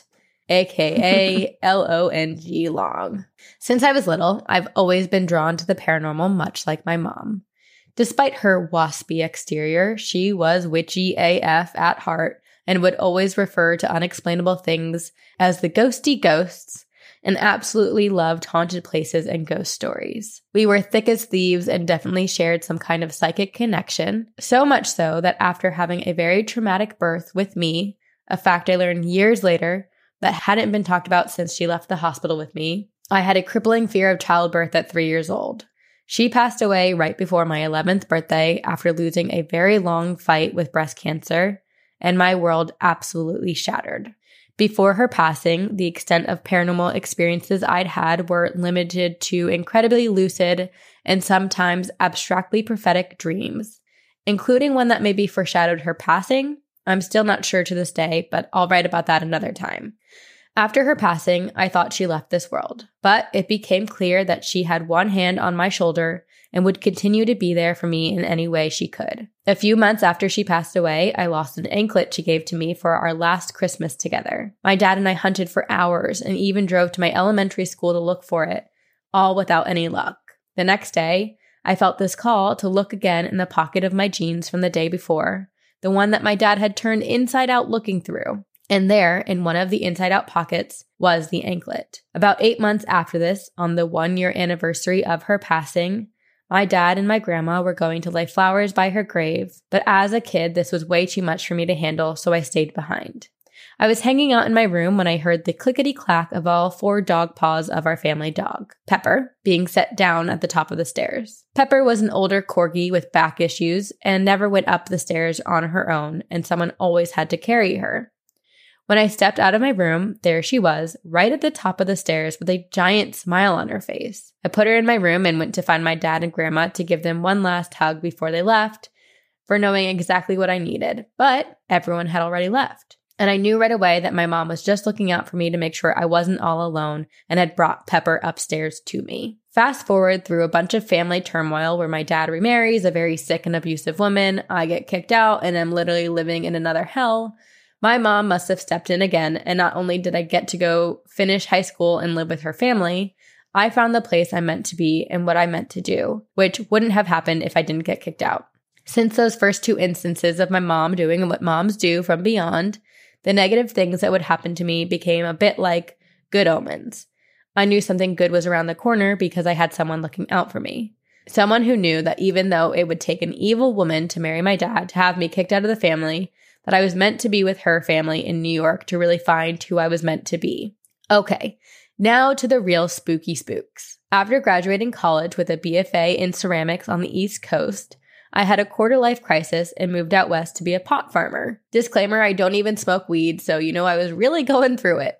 [SPEAKER 2] aka LONG long. Since I was little, I've always been drawn to the paranormal, much like my mom. Despite her waspy exterior, she was witchy AF at heart and would always refer to unexplainable things as the ghosty ghosts and absolutely loved haunted places and ghost stories. We were thick as thieves and definitely shared some kind of psychic connection, so much so that after having a very traumatic birth with me, a fact I learned years later that hadn't been talked about since she left the hospital with me, I had a crippling fear of childbirth at 3 years old. She passed away right before my 11th birthday after losing a very long fight with breast cancer, and my world absolutely shattered. Before her passing, the extent of paranormal experiences I'd had were limited to incredibly lucid and sometimes abstractly prophetic dreams, including one that maybe foreshadowed her passing. I'm still not sure to this day, but I'll write about that another time. After her passing, I thought she left this world, but it became clear that she had one hand on my shoulder and would continue to be there for me in any way she could. A few months after she passed away, I lost an anklet she gave to me for our last Christmas together. My dad and I hunted for hours and even drove to my elementary school to look for it, all without any luck. The next day, I felt this call to look again in the pocket of my jeans from the day before, the one that my dad had turned inside out looking through. And there, in one of the inside-out pockets, was the anklet. About 8 months after this, on the 1-year anniversary of her passing, my dad and my grandma were going to lay flowers by her grave, but as a kid, this was way too much for me to handle, so I stayed behind. I was hanging out in my room when I heard the clickety-clack of all 4 dog paws of our family dog, Pepper, being set down at the top of the stairs. Pepper was an older corgi with back issues and never went up the stairs on her own, and someone always had to carry her. When I stepped out of my room, there she was, right at the top of the stairs with a giant smile on her face. I put her in my room and went to find my dad and grandma to give them one last hug before they left, for knowing exactly what I needed, but everyone had already left. And I knew right away that my mom was just looking out for me to make sure I wasn't all alone and had brought Pepper upstairs to me. Fast forward through a bunch of family turmoil where my dad remarries a very sick and abusive woman, I get kicked out and am literally living in another hell. My mom must have stepped in again, and not only did I get to go finish high school and live with her family, I found the place I meant to be and what I meant to do, which wouldn't have happened if I didn't get kicked out. Since those first 2 instances of my mom doing what moms do from beyond, the negative things that would happen to me became a bit like good omens. I knew something good was around the corner because I had someone looking out for me. Someone who knew that even though it would take an evil woman to marry my dad to have me kicked out of the family, that I was meant to be with her family in New York to really find who I was meant to be. Okay, now to the real spooky spooks. After graduating college with a BFA in ceramics on the East Coast, I had a quarter-life crisis and moved out west to be a pot farmer. Disclaimer, I don't even smoke weed, so I was really going through it.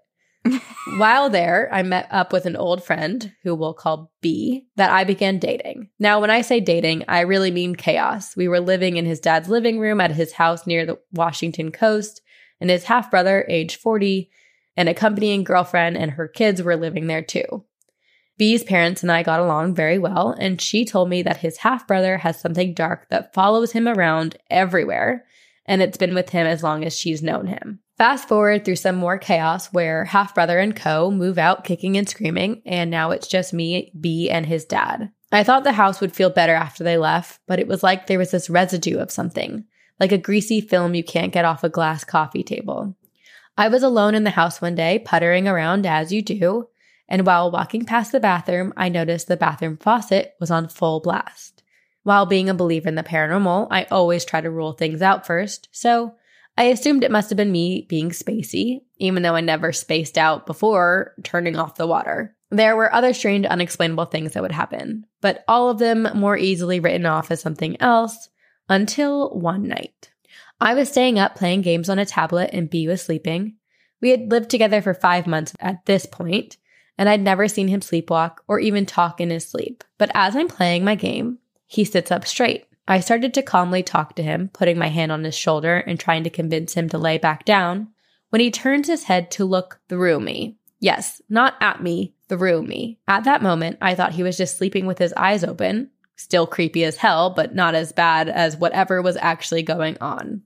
[SPEAKER 2] While there, I met up with an old friend, who we'll call B, that I began dating. Now, when I say dating, I really mean chaos. We were living in his dad's living room at his house near the Washington coast, and his half-brother, age 40, an accompanying girlfriend and her kids were living there too. B's parents and I got along very well, and she told me that his half-brother has something dark that follows him around everywhere, and it's been with him as long as she's known him. Fast forward through some more chaos where half-brother and co move out kicking and screaming, and now it's just me, B, and his dad. I thought the house would feel better after they left, but it was like there was this residue of something, like a greasy film you can't get off a glass coffee table. I was alone in the house one day, puttering around as you do, and while walking past the bathroom, I noticed the bathroom faucet was on full blast. While being a believer in the paranormal, I always try to rule things out first, so I assumed it must have been me being spacey, even though I never spaced out before turning off the water. There were other strange, unexplainable things that would happen, but all of them more easily written off as something else, until one night. I was staying up playing games on a tablet and B was sleeping. We had lived together for 5 months at this point, and I'd never seen him sleepwalk or even talk in his sleep. But as I'm playing my game, he sits up straight. I started to calmly talk to him, putting my hand on his shoulder and trying to convince him to lay back down, when he turns his head to look through me. Yes, not at me, through me. At that moment, I thought he was just sleeping with his eyes open. Still creepy as hell, but not as bad as whatever was actually going on.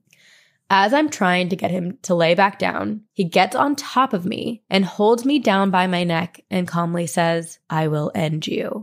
[SPEAKER 2] As I'm trying to get him to lay back down, he gets on top of me and holds me down by my neck and calmly says, "I will end you."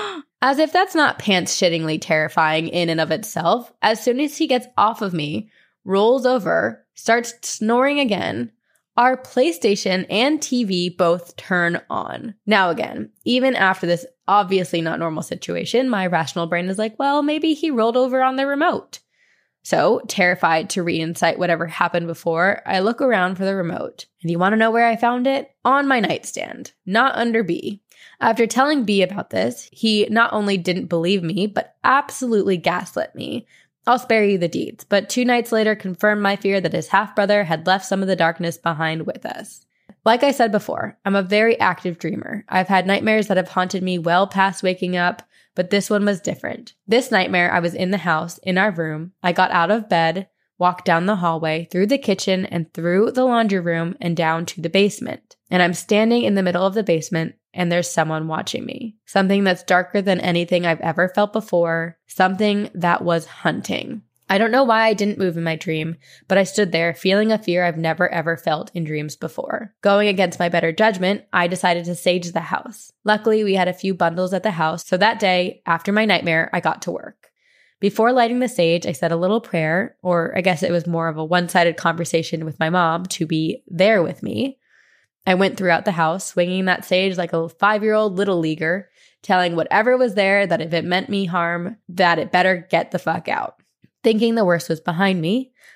[SPEAKER 2] As if that's not pants-shittingly terrifying in and of itself, as soon as he gets off of me, rolls over, starts snoring again, our PlayStation and TV both turn on. Now again, even after this obviously not normal situation, my rational brain is like, well, maybe he rolled over on the remote. So, terrified to re-incite whatever happened before, I look around for the remote. And you want to know where I found it? On my nightstand, not under B. After telling B about this, he not only didn't believe me, but absolutely gaslit me. I'll spare you the deeds, but 2 nights later confirmed my fear that his half-brother had left some of the darkness behind with us. Like I said before, I'm a very active dreamer. I've had nightmares that have haunted me well past waking up, but this one was different. This nightmare, I was in the house, in our room. I got out of bed, walked down the hallway, through the kitchen, and through the laundry room, and down to the basement. And I'm standing in the middle of the basement, and there's someone watching me. Something that's darker than anything I've ever felt before. Something that was hunting. I don't know why I didn't move in my dream, but I stood there feeling a fear I've never ever felt in dreams before. Going against my better judgment, I decided to sage the house. Luckily, we had a few bundles at the house, so that day, after my nightmare, I got to work. Before lighting the sage, I said a little prayer, or I guess it was more of a one-sided conversation with my mom to be there with me. I went throughout the house, swinging that sage like a 5-year-old little leaguer, telling whatever was there that if it meant me harm, that it better get the fuck out. Thinking the worst was behind me,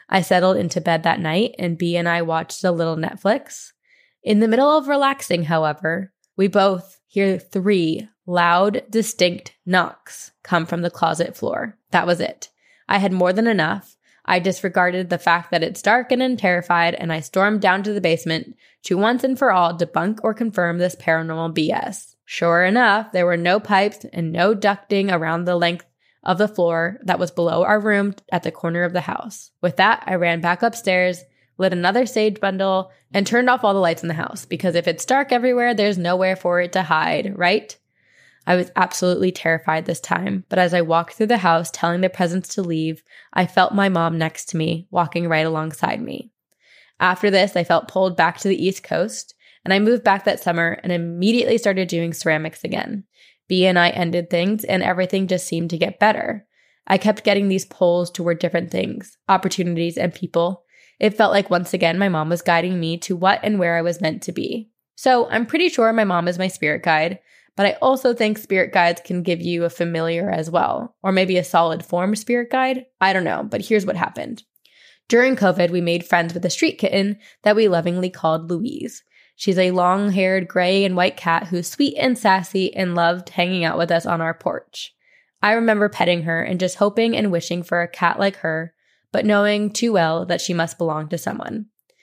[SPEAKER 2] I settled into bed that night and B and I watched a little Netflix. In the middle of relaxing, however, we both hear 3 loud, distinct knocks come from the closet floor. That was it. I had more than enough. I disregarded the fact that it's dark and terrified, and I stormed down to the basement to once and for all debunk or confirm this paranormal BS. Sure enough, there were no pipes and no ducting around the length of the floor that was below our room at the corner of the house. With that, I ran back upstairs, lit another sage bundle, and turned off all the lights in the house, because if it's dark everywhere, there's nowhere for it to hide, right? I was absolutely terrified this time, but as I walked through the house telling the presents to leave, I felt my mom next to me, walking right alongside me. After this, I felt pulled back to the East Coast, and I moved back that summer and immediately started doing ceramics again. B and I ended things, and everything just seemed to get better. I kept getting these pulls toward different things, opportunities, and people. It felt like once again my mom was guiding me to what and where I was meant to be. So I'm pretty sure my mom is my spirit guide, but I also think spirit guides can give you a familiar as well, or maybe a solid form spirit guide. I don't know, but here's what happened. During COVID, we made friends with a street kitten that we lovingly called Louise. She's a long-haired gray and white cat who's sweet and sassy and loved hanging out with us on our porch. I remember petting her and just hoping and wishing for a cat like her, but knowing too well that she must belong to someone.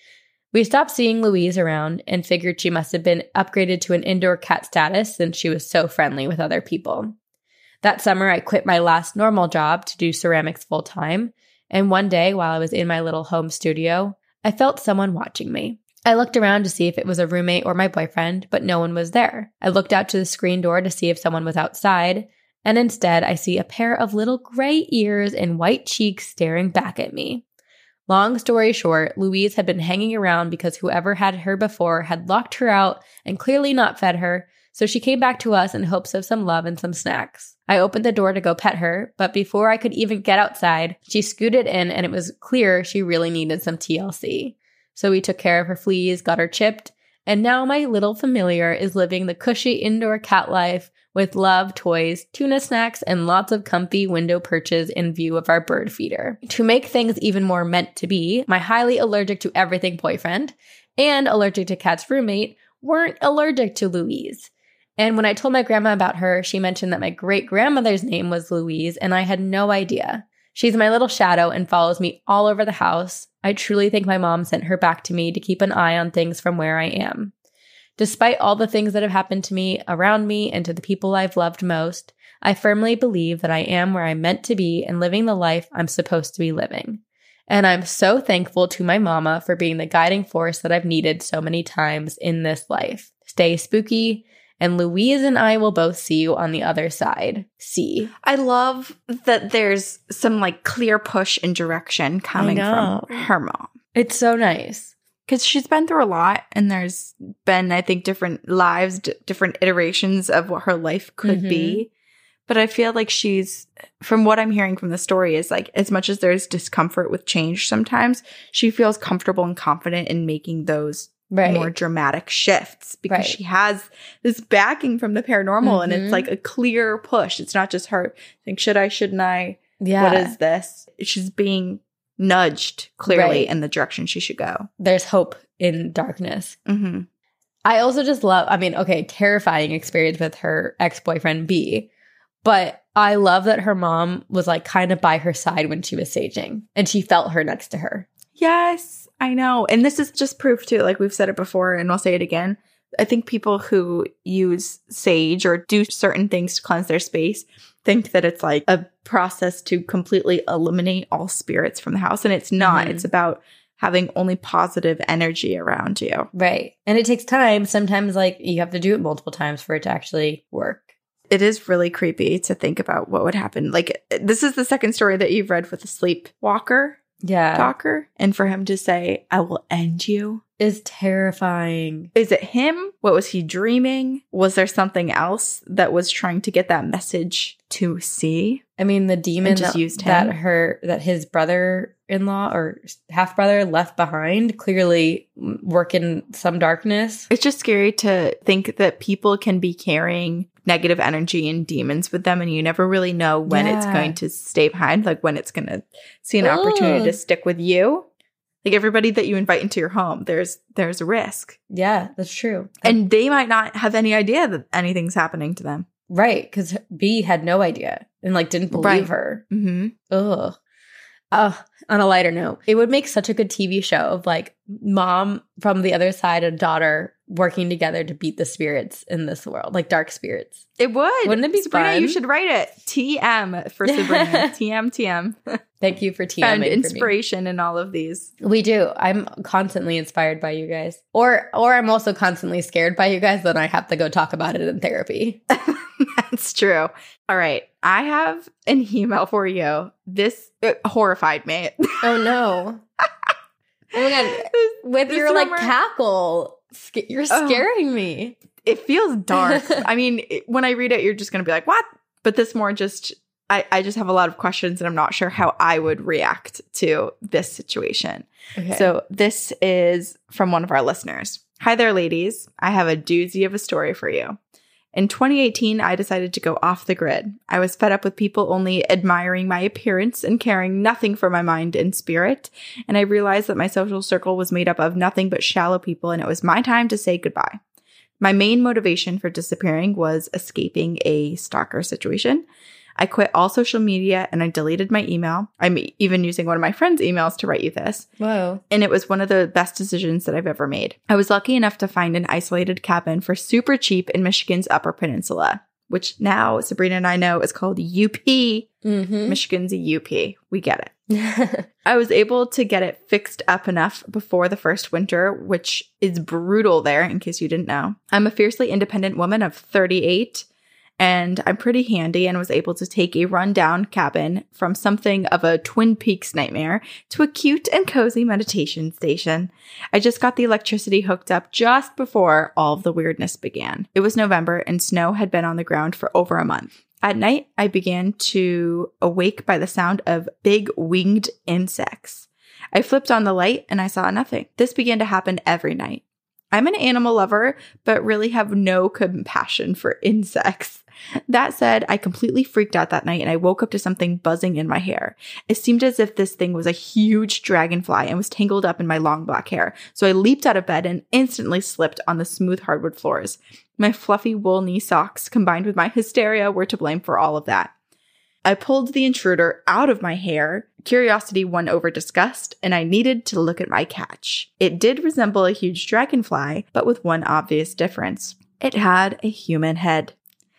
[SPEAKER 2] We stopped seeing Louise around and figured she must have been upgraded to an indoor cat status since she was so friendly with other people. That summer, I quit my last normal job to do ceramics full-time, and one day while I was in my little home studio, I felt someone watching me. I looked around to see if it was a roommate or my boyfriend, but no one was there. I looked out to the screen door to see if someone was outside, and instead I see a pair of little gray ears and white cheeks staring back at me. Long story short, Louise had been hanging around because whoever had her before had locked her out and clearly not fed her, so she came back to us in hopes of some love and some snacks. I opened the door to go pet her, but before I could even get outside, she scooted in and it was clear she really needed some TLC. So we took care of her fleas, got her chipped, and now my little familiar is living the cushy indoor cat life with love, toys, tuna snacks, and lots of comfy window perches in view of our bird feeder. To make things even more meant to be, my highly allergic to everything boyfriend and allergic to cats roommate weren't allergic to Louise. And when I told my grandma about her, she mentioned that my great-grandmother's name was Louise, and I had no idea. She's my little shadow and follows me all over the house. I truly think my mom sent her back to me to keep an eye on things from where I am. Despite all the things that have happened to me, around me, and to the people I've loved most, I firmly believe that I am where I'm meant to be and living the life I'm supposed to be living. And I'm so thankful to my mama for being the guiding force that I've needed so many times in this life. Stay spooky, and Louise and I will both see you on the other side. See.
[SPEAKER 1] I love that there's some clear push and direction coming from her mom.
[SPEAKER 2] It's so nice.
[SPEAKER 1] Because she's been through a lot, and there's been, I think, different lives, different iterations of what her life could be. But I feel like she's, from what I'm hearing from the story, is as much as there's discomfort with change sometimes, she feels comfortable and confident in making those more dramatic shifts because she has this backing from the paranormal, and it's a clear push. It's not just her think, should I, shouldn't I? Yeah. What is this? She's being nudged clearly in the direction she should go.
[SPEAKER 2] There's hope in darkness. I also just love, terrifying experience with her ex-boyfriend B, but I love that her mom was kind of by her side when she was saging, and she felt her next to her.
[SPEAKER 1] Yes, I know. And this is just proof too, we've said it before and we'll say it again. I think people who use sage or do certain things to cleanse their space think that it's a process to completely eliminate all spirits from the house. And it's not. It's about having only positive energy around you.
[SPEAKER 2] Right. And it takes time. Sometimes you have to do it multiple times for it to actually work.
[SPEAKER 1] It is really creepy to think about what would happen. This is the second story that you've read with the sleepwalker. Talker. And for him to say, I will end you,
[SPEAKER 2] is terrifying.
[SPEAKER 1] Is it him? What was he dreaming? Was there something else that was trying to get that message to see?
[SPEAKER 2] The demon just used him. That his brother-in-law or half-brother left behind clearly work in some darkness.
[SPEAKER 1] It's just scary to think that people can be carrying negative energy and demons with them, and you never really know when it's going to stay behind, like when it's going to see an opportunity to stick with you. Like everybody that you invite into your home, there's a risk.
[SPEAKER 2] Yeah, that's true.
[SPEAKER 1] And they might not have any idea that anything's happening to them.
[SPEAKER 2] Right, because B had no idea and like didn't believe her.
[SPEAKER 1] Mm-hmm.
[SPEAKER 2] Ugh. On a lighter note, it would make such a good TV show of like mom from the other side and daughter working together to beat the spirits in this world, like dark spirits.
[SPEAKER 1] It would.
[SPEAKER 2] Wouldn't it be
[SPEAKER 1] Sabrina,
[SPEAKER 2] fun?
[SPEAKER 1] you should write it. TM for Sabrina. TM.
[SPEAKER 2] Thank you for TMing
[SPEAKER 1] Found
[SPEAKER 2] for me.
[SPEAKER 1] inspiration in all of these.
[SPEAKER 2] We do. I'm constantly inspired by you guys. Or I'm also constantly scared by you guys, then I have to go talk about it in therapy.
[SPEAKER 1] That's true. All right. I have an email for you. This horrified me.
[SPEAKER 2] Oh, no. Oh, my God. With your, like, cackle, you're scaring me.
[SPEAKER 1] It feels dark. I mean, when I read it, you're just going to be like, what? But this more just, I just have a lot of questions and I'm not sure how I would react to this situation. Okay. So this is from one of our listeners. Hi there, ladies. I have a doozy of a story for you. In 2018, I decided to go off the grid. I was fed up with people only admiring my appearance and caring nothing for my mind and spirit. And I realized that my social circle was made up of nothing but shallow people, and it was my time to say goodbye. My main motivation for disappearing was escaping a stalker situation. I quit all social media and I deleted my email. I'm even using one of my friend's emails to write you this.
[SPEAKER 2] Whoa.
[SPEAKER 1] And it was one of the best decisions that I've ever made. I was lucky enough to find an isolated cabin for super cheap in Michigan's Upper Peninsula, which now Sabrina and I know is called UP. Mm-hmm. Michigan's a UP. We get it. I was able to get it fixed up enough before the first winter, which is brutal there, in case you didn't know. I'm a fiercely independent woman of 38. And I'm pretty handy and was able to take a rundown cabin from something of a Twin Peaks nightmare to a cute and cozy meditation station. I just got the electricity hooked up just before all of the weirdness began. It was November and snow had been on the ground for over a month. At night, I began to awake by the sound of big winged insects. I flipped on the light and I saw nothing. This began to happen every night. I'm an animal lover, but really have no compassion for insects. That said, I completely freaked out that night and I woke up to something buzzing in my hair. It seemed as if this thing was a huge dragonfly and was tangled up in my long black hair. So I leaped out of bed and instantly slipped on the smooth hardwood floors. My fluffy wool knee socks combined with my hysteria were to blame for all of that. I pulled the intruder out of my hair. Curiosity won over disgust, and I needed to look at my catch. It did resemble a huge dragonfly, but with one obvious difference. It had a human head.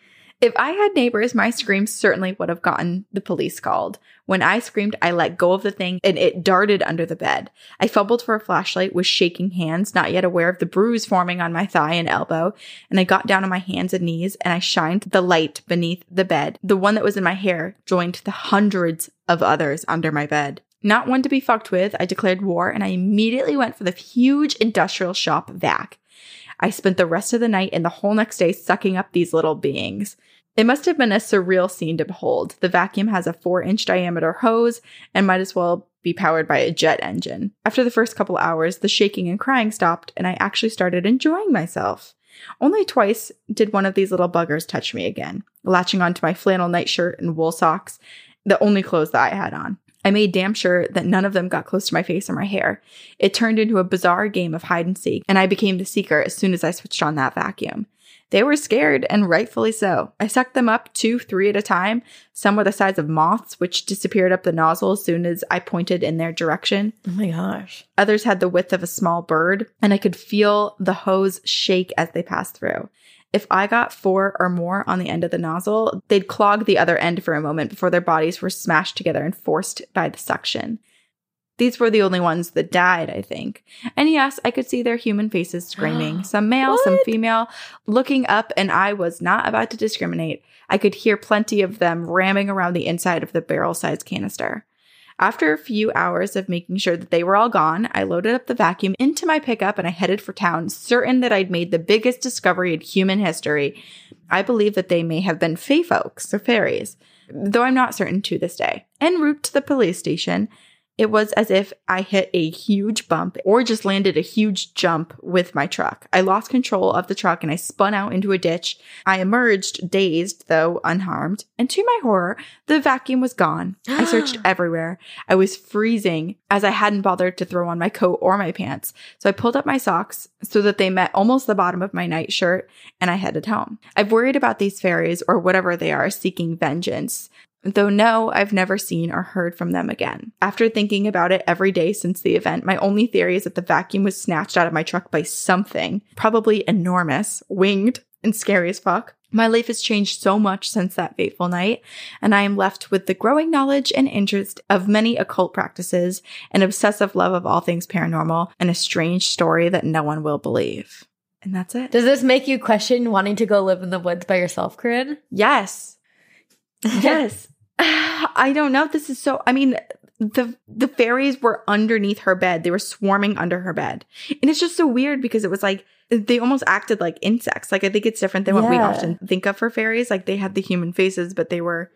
[SPEAKER 1] If I had neighbors, my screams certainly would have gotten the police called. When I screamed, I let go of the thing and it darted under the bed. I fumbled for a flashlight with shaking hands, not yet aware of the bruise forming on my thigh and elbow, and I got down on my hands and knees and I shined the light beneath the bed. The one that was in my hair joined the hundreds of others under my bed. Not one to be fucked with, I declared war and I immediately went for the huge industrial shop vac. I spent the rest of the night and the whole next day sucking up these little beings. It must have been a surreal scene to behold. The vacuum has a 4-inch diameter hose and might as well be powered by a jet engine. After the first couple hours, the shaking and crying stopped and I actually started enjoying myself. Only twice did one of these little buggers touch me again, latching onto my flannel nightshirt and wool socks, the only clothes that I had on. I made damn sure that none of them got close to my face or my hair. It turned into a bizarre game of hide and seek, and I became the seeker as soon as I switched on that vacuum. They were scared, and rightfully so. I sucked them up 2-3 at a time. Some were the size of moths, which disappeared up the nozzle as soon as I pointed in their direction.
[SPEAKER 2] Oh my gosh.
[SPEAKER 1] Others had the width of a small bird, and I could feel the hose shake as they passed through. If I got 4 or more on the end of the nozzle, they'd clog the other end for a moment before their bodies were smashed together and forced by the suction. These were the only ones that died, I think. And yes, I could see their human faces screaming. Some male, some female, looking up, and I was not about to discriminate. I could hear plenty of them ramming around the inside of the barrel-sized canister. After a few hours of making sure that they were all gone, I loaded up the vacuum into my pickup and I headed for town, certain that I'd made the biggest discovery in human history. I believe that they may have been fae folks or fairies, though I'm not certain to this day. En route to the police station, It was as if I hit a huge bump or just landed a huge jump with my truck. I lost control of the truck and I spun out into a ditch. I emerged dazed, though unharmed. And to my horror, the vacuum was gone. I searched everywhere. I was freezing as I hadn't bothered to throw on my coat or my pants. So I pulled up my socks so that they met almost the bottom of my nightshirt and I headed home. I've worried about these fairies or whatever they are seeking vengeance. Though no, I've never seen or heard from them again. After thinking about it every day since the event, my only theory is that the vacuum was snatched out of my truck by something, probably enormous, winged, and scary as fuck. My life has changed so much since that fateful night, and I am left with the growing knowledge and interest of many occult practices, an obsessive love of all things paranormal, and a strange story that no one will believe. And that's it.
[SPEAKER 2] Does this make you question wanting to go live in the woods by yourself, Corinne?
[SPEAKER 1] Yes. Yes. I don't know if this is so, I mean, the fairies were underneath her bed. They were swarming under her bed. And it's just so weird because it was like, they almost acted like insects. Like, I think it's different than what we often think of for fairies. Like, they had the human faces, but they were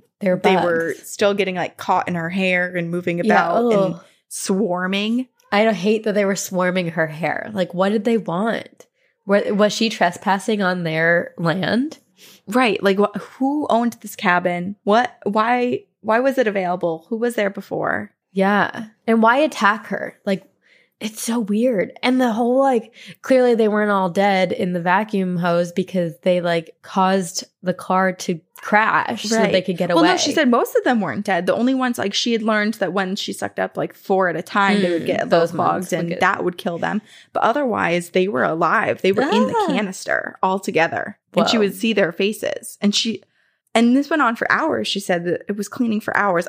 [SPEAKER 1] still getting like caught in her hair and moving about and swarming.
[SPEAKER 2] I don't hate that they were swarming her hair. Like, what did they want? Was she trespassing on their land?
[SPEAKER 1] Right. Like, who owned this cabin? Why was it available? Who was there before?
[SPEAKER 2] Yeah. And why attack her? Like, it's so weird. And the whole, like, clearly they weren't all dead in the vacuum hose because they, like, caused the car to crash so that they could get away.
[SPEAKER 1] Well, no, she said most of them weren't dead. The only ones, like, she had learned that when she sucked up, like, 4 at a time, they would get those clogged and that would kill them. But otherwise, they were alive. They were in the canister all together. And she would see their faces. And this went on for hours. She said that it was cleaning for hours.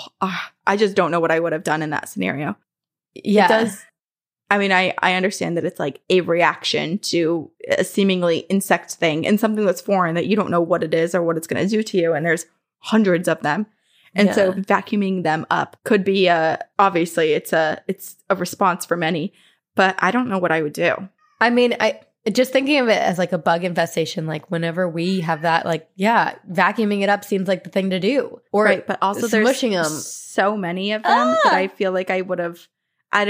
[SPEAKER 1] I just don't know what I would have done in that scenario.
[SPEAKER 2] Yeah.
[SPEAKER 1] It does. I mean, I understand that it's like a reaction to a seemingly insect thing and something that's foreign that you don't know what it is or what it's going to do to you. And there's hundreds of them. And so vacuuming them up could be obviously it's a response for many, but I don't know what I would do.
[SPEAKER 2] I mean, just thinking of it as like a bug infestation, like whenever we have that, like, vacuuming it up seems like the thing to do. Or
[SPEAKER 1] right, but also there's
[SPEAKER 2] smushing them.
[SPEAKER 1] So many of them that I feel like I would have, I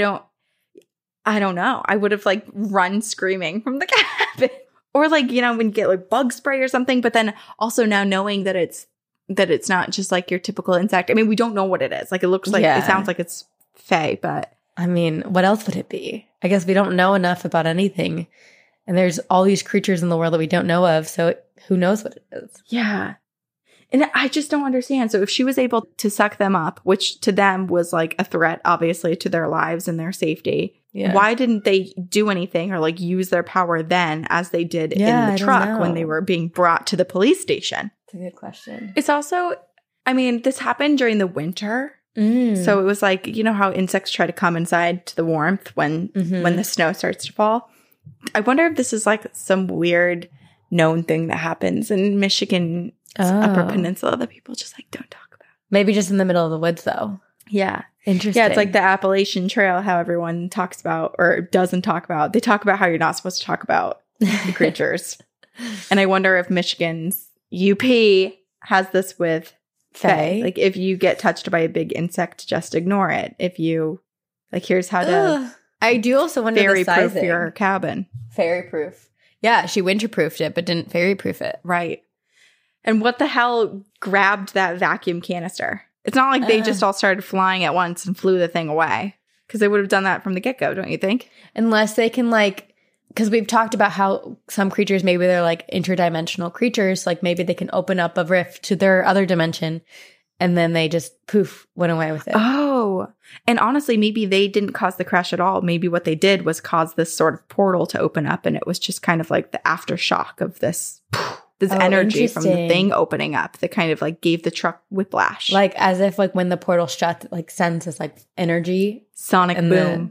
[SPEAKER 1] don't know. I would have like run screaming from the cabin or like, you know, when you get like bug spray or something, but then also now knowing that it's not just like your typical insect. I mean, we don't know what it is. Like, it looks like, it sounds like it's fae, but
[SPEAKER 2] I mean, what else would it be? I guess we don't know enough about anything. And there's all these creatures in the world that we don't know of. So who knows what it is?
[SPEAKER 1] Yeah. And I just don't understand. So if she was able to suck them up, which to them was like a threat, obviously, to their lives and their safety, why didn't they do anything or like use their power then as they did in the truck when they were being brought to the police station?
[SPEAKER 2] That's a good question.
[SPEAKER 1] It's also, I mean, this happened during the winter. So it was like, you know how insects try to come inside to the warmth when the snow starts to fall? I wonder if this is like some weird known thing that happens in Michigan Upper Peninsula that people just like don't talk about.
[SPEAKER 2] Maybe just in the middle of the woods though.
[SPEAKER 1] Yeah.
[SPEAKER 2] Interesting.
[SPEAKER 1] Yeah, it's like the Appalachian Trail, how everyone talks about or doesn't talk about. They talk about how you're not supposed to talk about the creatures. And I wonder if Michigan's UP has this with fae. Like, if you get touched by a big insect, just ignore it. If you, like, here's how to
[SPEAKER 2] I do also wonder the sizing.
[SPEAKER 1] Fairy-proof your cabin.
[SPEAKER 2] Fairy-proof. Yeah, she winter-proofed it, but didn't fairy-proof it.
[SPEAKER 1] Right. And what the hell grabbed that vacuum canister? It's not like they just all started flying at once and flew the thing away. Because they would have done that from the get-go, don't you think?
[SPEAKER 2] Unless they can, like, because we've talked about how some creatures, maybe they're like interdimensional creatures, like maybe they can open up a rift to their other dimension and then they just poof, went away with it.
[SPEAKER 1] Oh, and honestly, maybe they didn't cause the crash at all. Maybe what they did was cause this sort of portal to open up, and it was just kind of like the aftershock of this energy from the thing opening up that kind of like gave the truck whiplash.
[SPEAKER 2] Like as if like when the portal shut, like sends this like energy.
[SPEAKER 1] Sonic boom.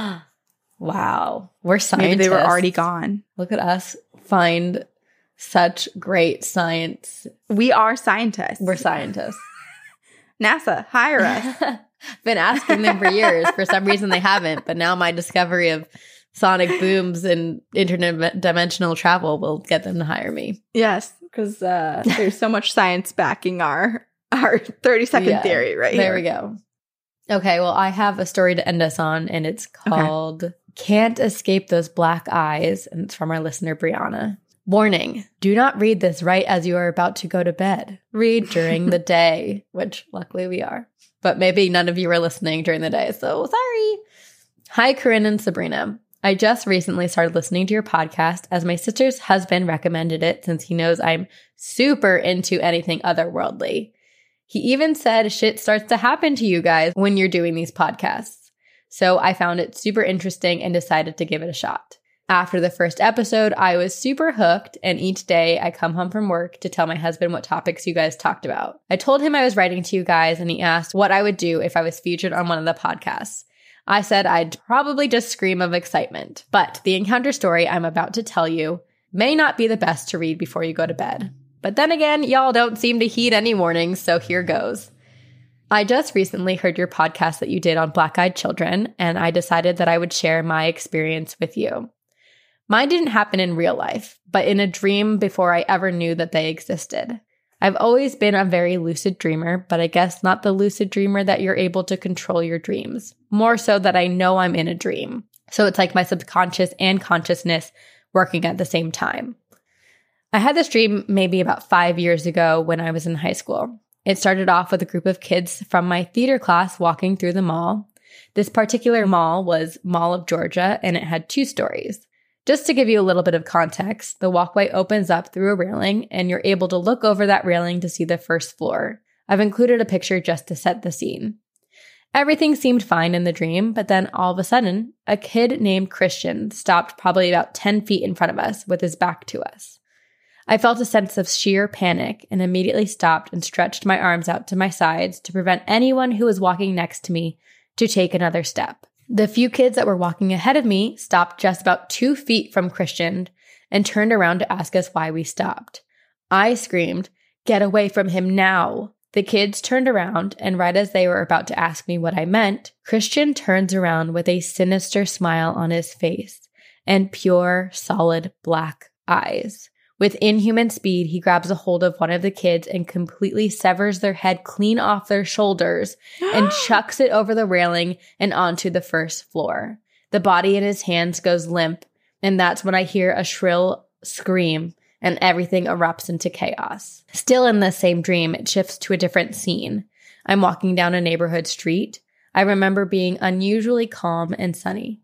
[SPEAKER 2] Wow. We're scientists.
[SPEAKER 1] Maybe they were already gone.
[SPEAKER 2] Look at us find such great science.
[SPEAKER 1] We are scientists.
[SPEAKER 2] We're scientists.
[SPEAKER 1] NASA, hire us.
[SPEAKER 2] Been asking them for years. For some reason they haven't. But now my discovery of sonic booms and interdimensional travel will get them to hire me.
[SPEAKER 1] Yes, because there's so much science backing our 30-second theory right
[SPEAKER 2] there
[SPEAKER 1] here.
[SPEAKER 2] There we go. Okay, well, I have a story to end us on, and it's called Can't Escape Those Black Eyes, and it's from our listener, Brianna. Warning, do not read this right as you are about to go to bed. Read during the day, which luckily we are. But maybe none of you are listening during the day, so sorry. Hi, Corinne and Sabrina. I just recently started listening to your podcast as my sister's husband recommended it since he knows I'm super into anything otherworldly. He even said shit starts to happen to you guys when you're doing these podcasts. So I found it super interesting and decided to give it a shot. After the first episode, I was super hooked, and each day I come home from work to tell my husband what topics you guys talked about. I told him I was writing to you guys, and he asked what I would do if I was featured on one of the podcasts. I said I'd probably just scream of excitement, but the encounter story I'm about to tell you may not be the best to read before you go to bed. But then again, y'all don't seem to heed any warnings, so here goes. I just recently heard your podcast that you did on black-eyed children, and I decided that I would share my experience with you. Mine didn't happen in real life, but in a dream before I ever knew that they existed. I've always been a very lucid dreamer, but I guess not the lucid dreamer that you're able to control your dreams. More so that I know I'm in a dream. So it's like my subconscious and consciousness working at the same time. I had this dream maybe about 5 years ago when I was in high school. It started off with a group of kids from my theater class walking through the mall. This particular mall was Mall of Georgia, and it had 2 stories. Just to give you a little bit of context, the walkway opens up through a railing, and you're able to look over that railing to see the first floor. I've included a picture just to set the scene. Everything seemed fine in the dream, but then all of a sudden, a kid named Christian stopped probably about 10 feet in front of us with his back to us. I felt a sense of sheer panic and immediately stopped and stretched my arms out to my sides to prevent anyone who was walking next to me to take another step. The few kids that were walking ahead of me stopped just about 2 feet from Christian and turned around to ask us why we stopped. I screamed, "Get away from him now!" The kids turned around, and right as they were about to ask me what I meant, Christian turns around with a sinister smile on his face and pure, solid black eyes. With inhuman speed, he grabs a hold of one of the kids and completely severs their head clean off their shoulders and chucks it over the railing and onto the first floor. The body in his hands goes limp, and that's when I hear a shrill scream and everything erupts into chaos. Still in the same dream, it shifts to a different scene. I'm walking down a neighborhood street. I remember it being unusually calm and sunny.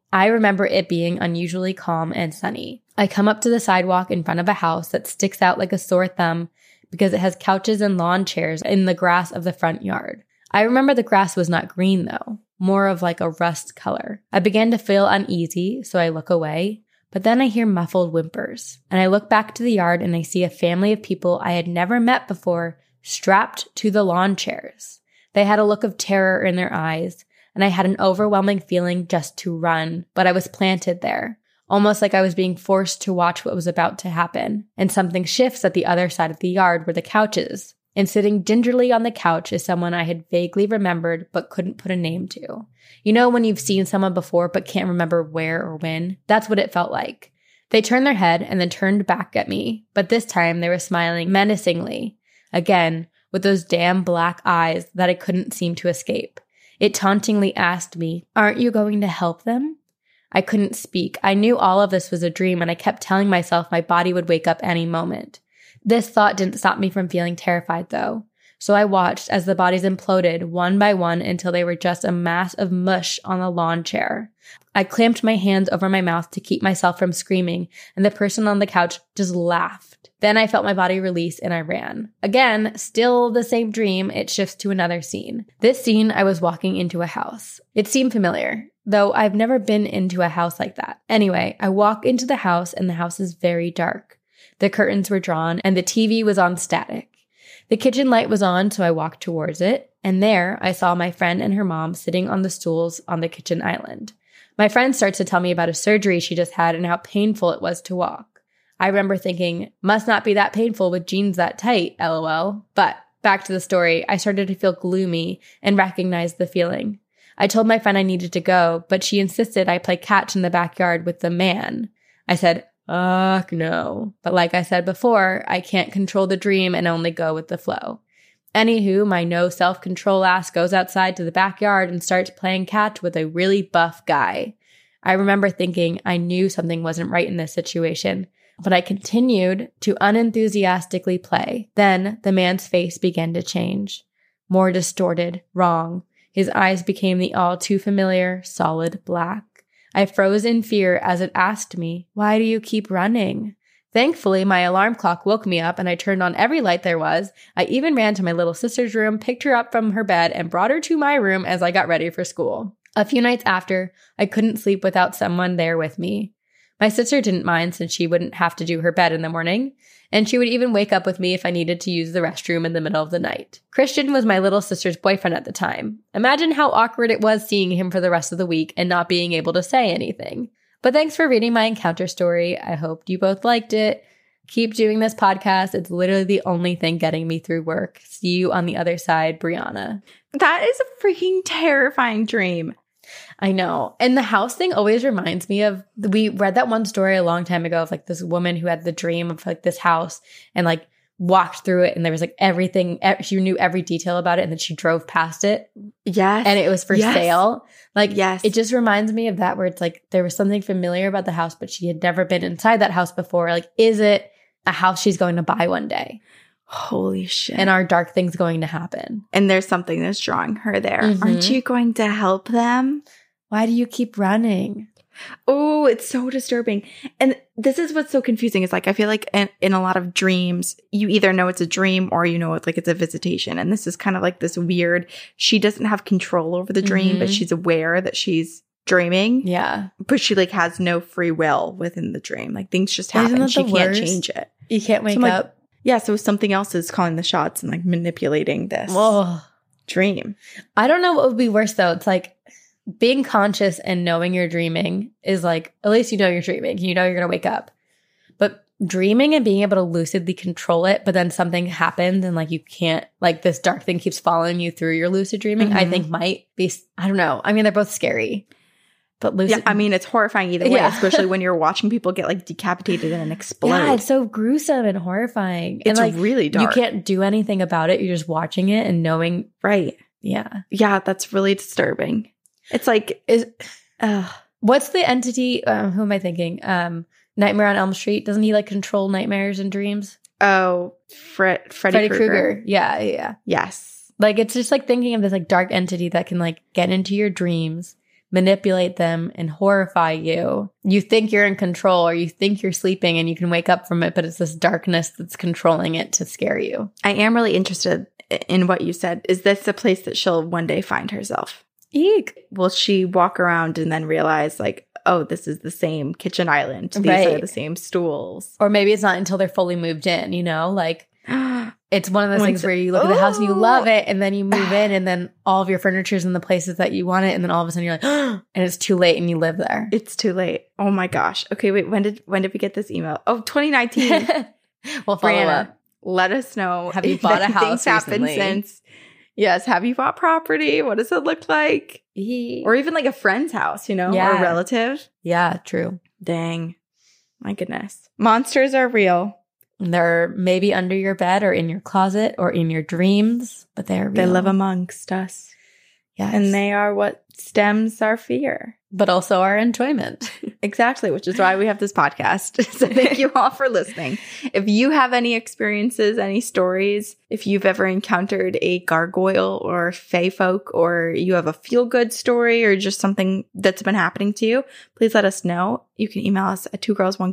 [SPEAKER 2] I come up to the sidewalk in front of a house that sticks out like a sore thumb because it has couches and lawn chairs in the grass of the front yard. I remember the grass was not green though, more of like a rust color. I began to feel uneasy, so I look away, but then I hear muffled whimpers. And I look back to the yard and I see a family of people I had never met before strapped to the lawn chairs. They had a look of terror in their eyes, and I had an overwhelming feeling just to run, but I was planted there. Almost like I was being forced to watch what was about to happen. And something shifts at the other side of the yard where the couch is. And sitting gingerly on the couch is someone I had vaguely remembered but couldn't put a name to. You know when you've seen someone before but can't remember where or when? That's what it felt like. They turned their head and then turned back at me, but this time they were smiling menacingly. Again, with those damn black eyes that I couldn't seem to escape. It tauntingly asked me, "Aren't you going to help them?" I couldn't speak. I knew all of this was a dream, and I kept telling myself my body would wake up any moment. This thought didn't stop me from feeling terrified, though. So I watched as the bodies imploded one by one until they were just a mass of mush on the lawn chair. I clamped my hands over my mouth to keep myself from screaming, and the person on the couch just laughed. Then I felt my body release and I ran. Again, still the same dream, it shifts to another scene. This scene, I was walking into a house. It seemed familiar, though I've never been into a house like that. Anyway, I walk into the house and the house is very dark. The curtains were drawn and the TV was on static. The kitchen light was on, so I walked towards it, and there I saw my friend and her mom sitting on the stools on the kitchen island. My friend starts to tell me about a surgery she just had and how painful it was to walk. I remember thinking, must not be that painful with jeans that tight, lol. But back to the story, I started to feel gloomy and recognized the feeling. I told my friend I needed to go, but she insisted I play catch in the backyard with the man. I said, no. But like I said before, I can't control the dream and only go with the flow. Anywho, my no self-control ass goes outside to the backyard and starts playing catch with a really buff guy. I remember thinking I knew something wasn't right in this situation, but I continued to unenthusiastically play. Then the man's face began to change. More distorted, wrong. His eyes became the all too familiar, solid black. I froze in fear as it asked me, "Why do you keep running?" Thankfully, my alarm clock woke me up and I turned on every light there was. I even ran to my little sister's room, picked her up from her bed, and brought her to my room as I got ready for school. A few nights after, I couldn't sleep without someone there with me. My sister didn't mind since she wouldn't have to do her bed in the morning, and she would even wake up with me if I needed to use the restroom in the middle of the night. Christian was my little sister's boyfriend at the time. Imagine how awkward it was seeing him for the rest of the week and not being able to say anything. But thanks for reading my encounter story. I hope you both liked it. Keep doing this podcast. It's literally the only thing getting me through work. See you on the other side, Brianna.
[SPEAKER 1] That is a freaking terrifying dream.
[SPEAKER 2] I know. And the house thing always reminds me of, we read that one story a long time ago of like this woman who had the dream of like this house and like walked through it and there was like everything, she knew every detail about it and then she drove past it.
[SPEAKER 1] Yes.
[SPEAKER 2] And it was for sale. Like,
[SPEAKER 1] yes.
[SPEAKER 2] It just reminds me of that where it's like there was something familiar about the house, but she had never been inside that house before. Like, is it a house she's going to buy one day?
[SPEAKER 1] Holy shit.
[SPEAKER 2] And are dark things going to happen?
[SPEAKER 1] And there's something that's drawing her there. Aren't you going to help them?
[SPEAKER 2] Why do you keep running?
[SPEAKER 1] Oh, it's so disturbing. And this is what's so confusing. Is like, I feel like in a lot of dreams, you either know it's a dream or you know it's like it's a visitation. And this is kind of like this weird, she doesn't have control over the dream, but she's aware that she's dreaming.
[SPEAKER 2] Yeah.
[SPEAKER 1] But she like has no free will within the dream. Like things just happen. She can't change it.
[SPEAKER 2] You can't wake
[SPEAKER 1] up.
[SPEAKER 2] Like,
[SPEAKER 1] yeah. So something else is calling the shots and like manipulating this dream.
[SPEAKER 2] I don't know what would be worse though. It's like, being conscious and knowing you're dreaming is like, at least you know you're dreaming. You know you're going to wake up. But dreaming and being able to lucidly control it, but then something happens and like you can't, like this dark thing keeps following you through your lucid dreaming, I think might be, I don't know. I mean, they're both scary. But lucid.
[SPEAKER 1] Yeah, I mean, it's horrifying either way, especially when you're watching people get like decapitated and explode.
[SPEAKER 2] Yeah, it's so gruesome and horrifying.
[SPEAKER 1] It's
[SPEAKER 2] and, like,
[SPEAKER 1] really dark.
[SPEAKER 2] You can't do anything about it. You're just watching it and knowing.
[SPEAKER 1] Right.
[SPEAKER 2] Yeah.
[SPEAKER 1] Yeah, that's really disturbing. It's like,
[SPEAKER 2] what's the entity? Who am I thinking? Nightmare on Elm Street. Doesn't he like control nightmares and dreams?
[SPEAKER 1] Oh, Freddy Krueger.
[SPEAKER 2] Yeah.
[SPEAKER 1] Yes.
[SPEAKER 2] Like it's just like thinking of this like dark entity that can like get into your dreams, manipulate them, and horrify you. You think you're in control or you think you're sleeping and you can wake up from it, but it's this darkness that's controlling it to scare you.
[SPEAKER 1] I am really interested in what you said. Is this the place that she'll one day find herself?
[SPEAKER 2] Eek.
[SPEAKER 1] Will she walk around and then realize like, oh, this is the same kitchen island. These are the same stools.
[SPEAKER 2] Or maybe it's not until they're fully moved in, you know? Like it's one of those things where you look at the house and you love it and then you move in and then all of your furniture's in the places that you want it and then all of a sudden you're like, and it's too late and you live there.
[SPEAKER 1] It's too late. Oh my gosh. Okay, wait, when did we get this email? Oh, 2019.
[SPEAKER 2] We'll follow up.
[SPEAKER 1] Let us know.
[SPEAKER 2] Have you bought a house recently?
[SPEAKER 1] Happened since. Yes. Have you bought property? What does it look like? Or even like a friend's house, you know, or a relative.
[SPEAKER 2] Yeah, true.
[SPEAKER 1] Dang. My goodness. Monsters are real.
[SPEAKER 2] They're maybe under your bed or in your closet or in your dreams, but they're real.
[SPEAKER 1] They live amongst us.
[SPEAKER 2] Yes.
[SPEAKER 1] And they are what stems our fear.
[SPEAKER 2] But also our enjoyment.
[SPEAKER 1] Exactly, which is why we have this podcast. So thank you all for listening. If you have any experiences, any stories, if you've ever encountered a gargoyle or fae folk, or you have a feel-good story or just something that's been happening to you, please let us know. You can email us at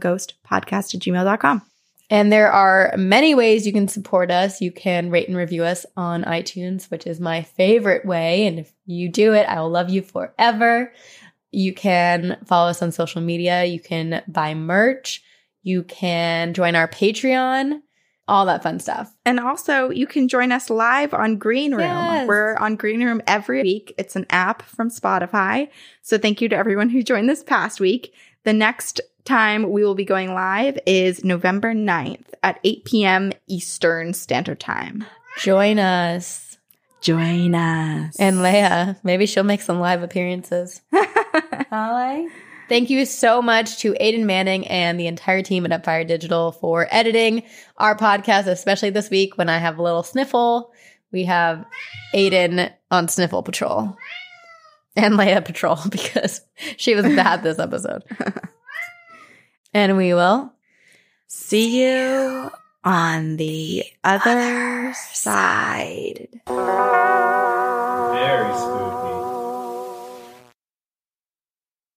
[SPEAKER 1] twogirlsoneghost@gmail.com.
[SPEAKER 2] And there are many ways you can support us. You can rate and review us on iTunes, which is my favorite way. And if you do it, I will love you forever. You can follow us on social media. You can buy merch. You can join our Patreon, all that fun stuff.
[SPEAKER 1] And also, you can join us live on Green Room.
[SPEAKER 2] Yes.
[SPEAKER 1] We're on Green Room every week. It's an app from Spotify. So thank you to everyone who joined this past week. The next time we will be going live is November 9th at 8 p.m. Eastern Standard Time.
[SPEAKER 2] Join us.
[SPEAKER 1] Join us.
[SPEAKER 2] And Leah, maybe she'll make some live appearances. Holly? Thank you so much to Aiden Manning and the entire team at Upfire Digital for editing our podcast, especially this week when I have a little sniffle. we have Aiden on Sniffle Patrol. And Leia Patrol because she was bad this episode. And we will
[SPEAKER 1] see you on the other side.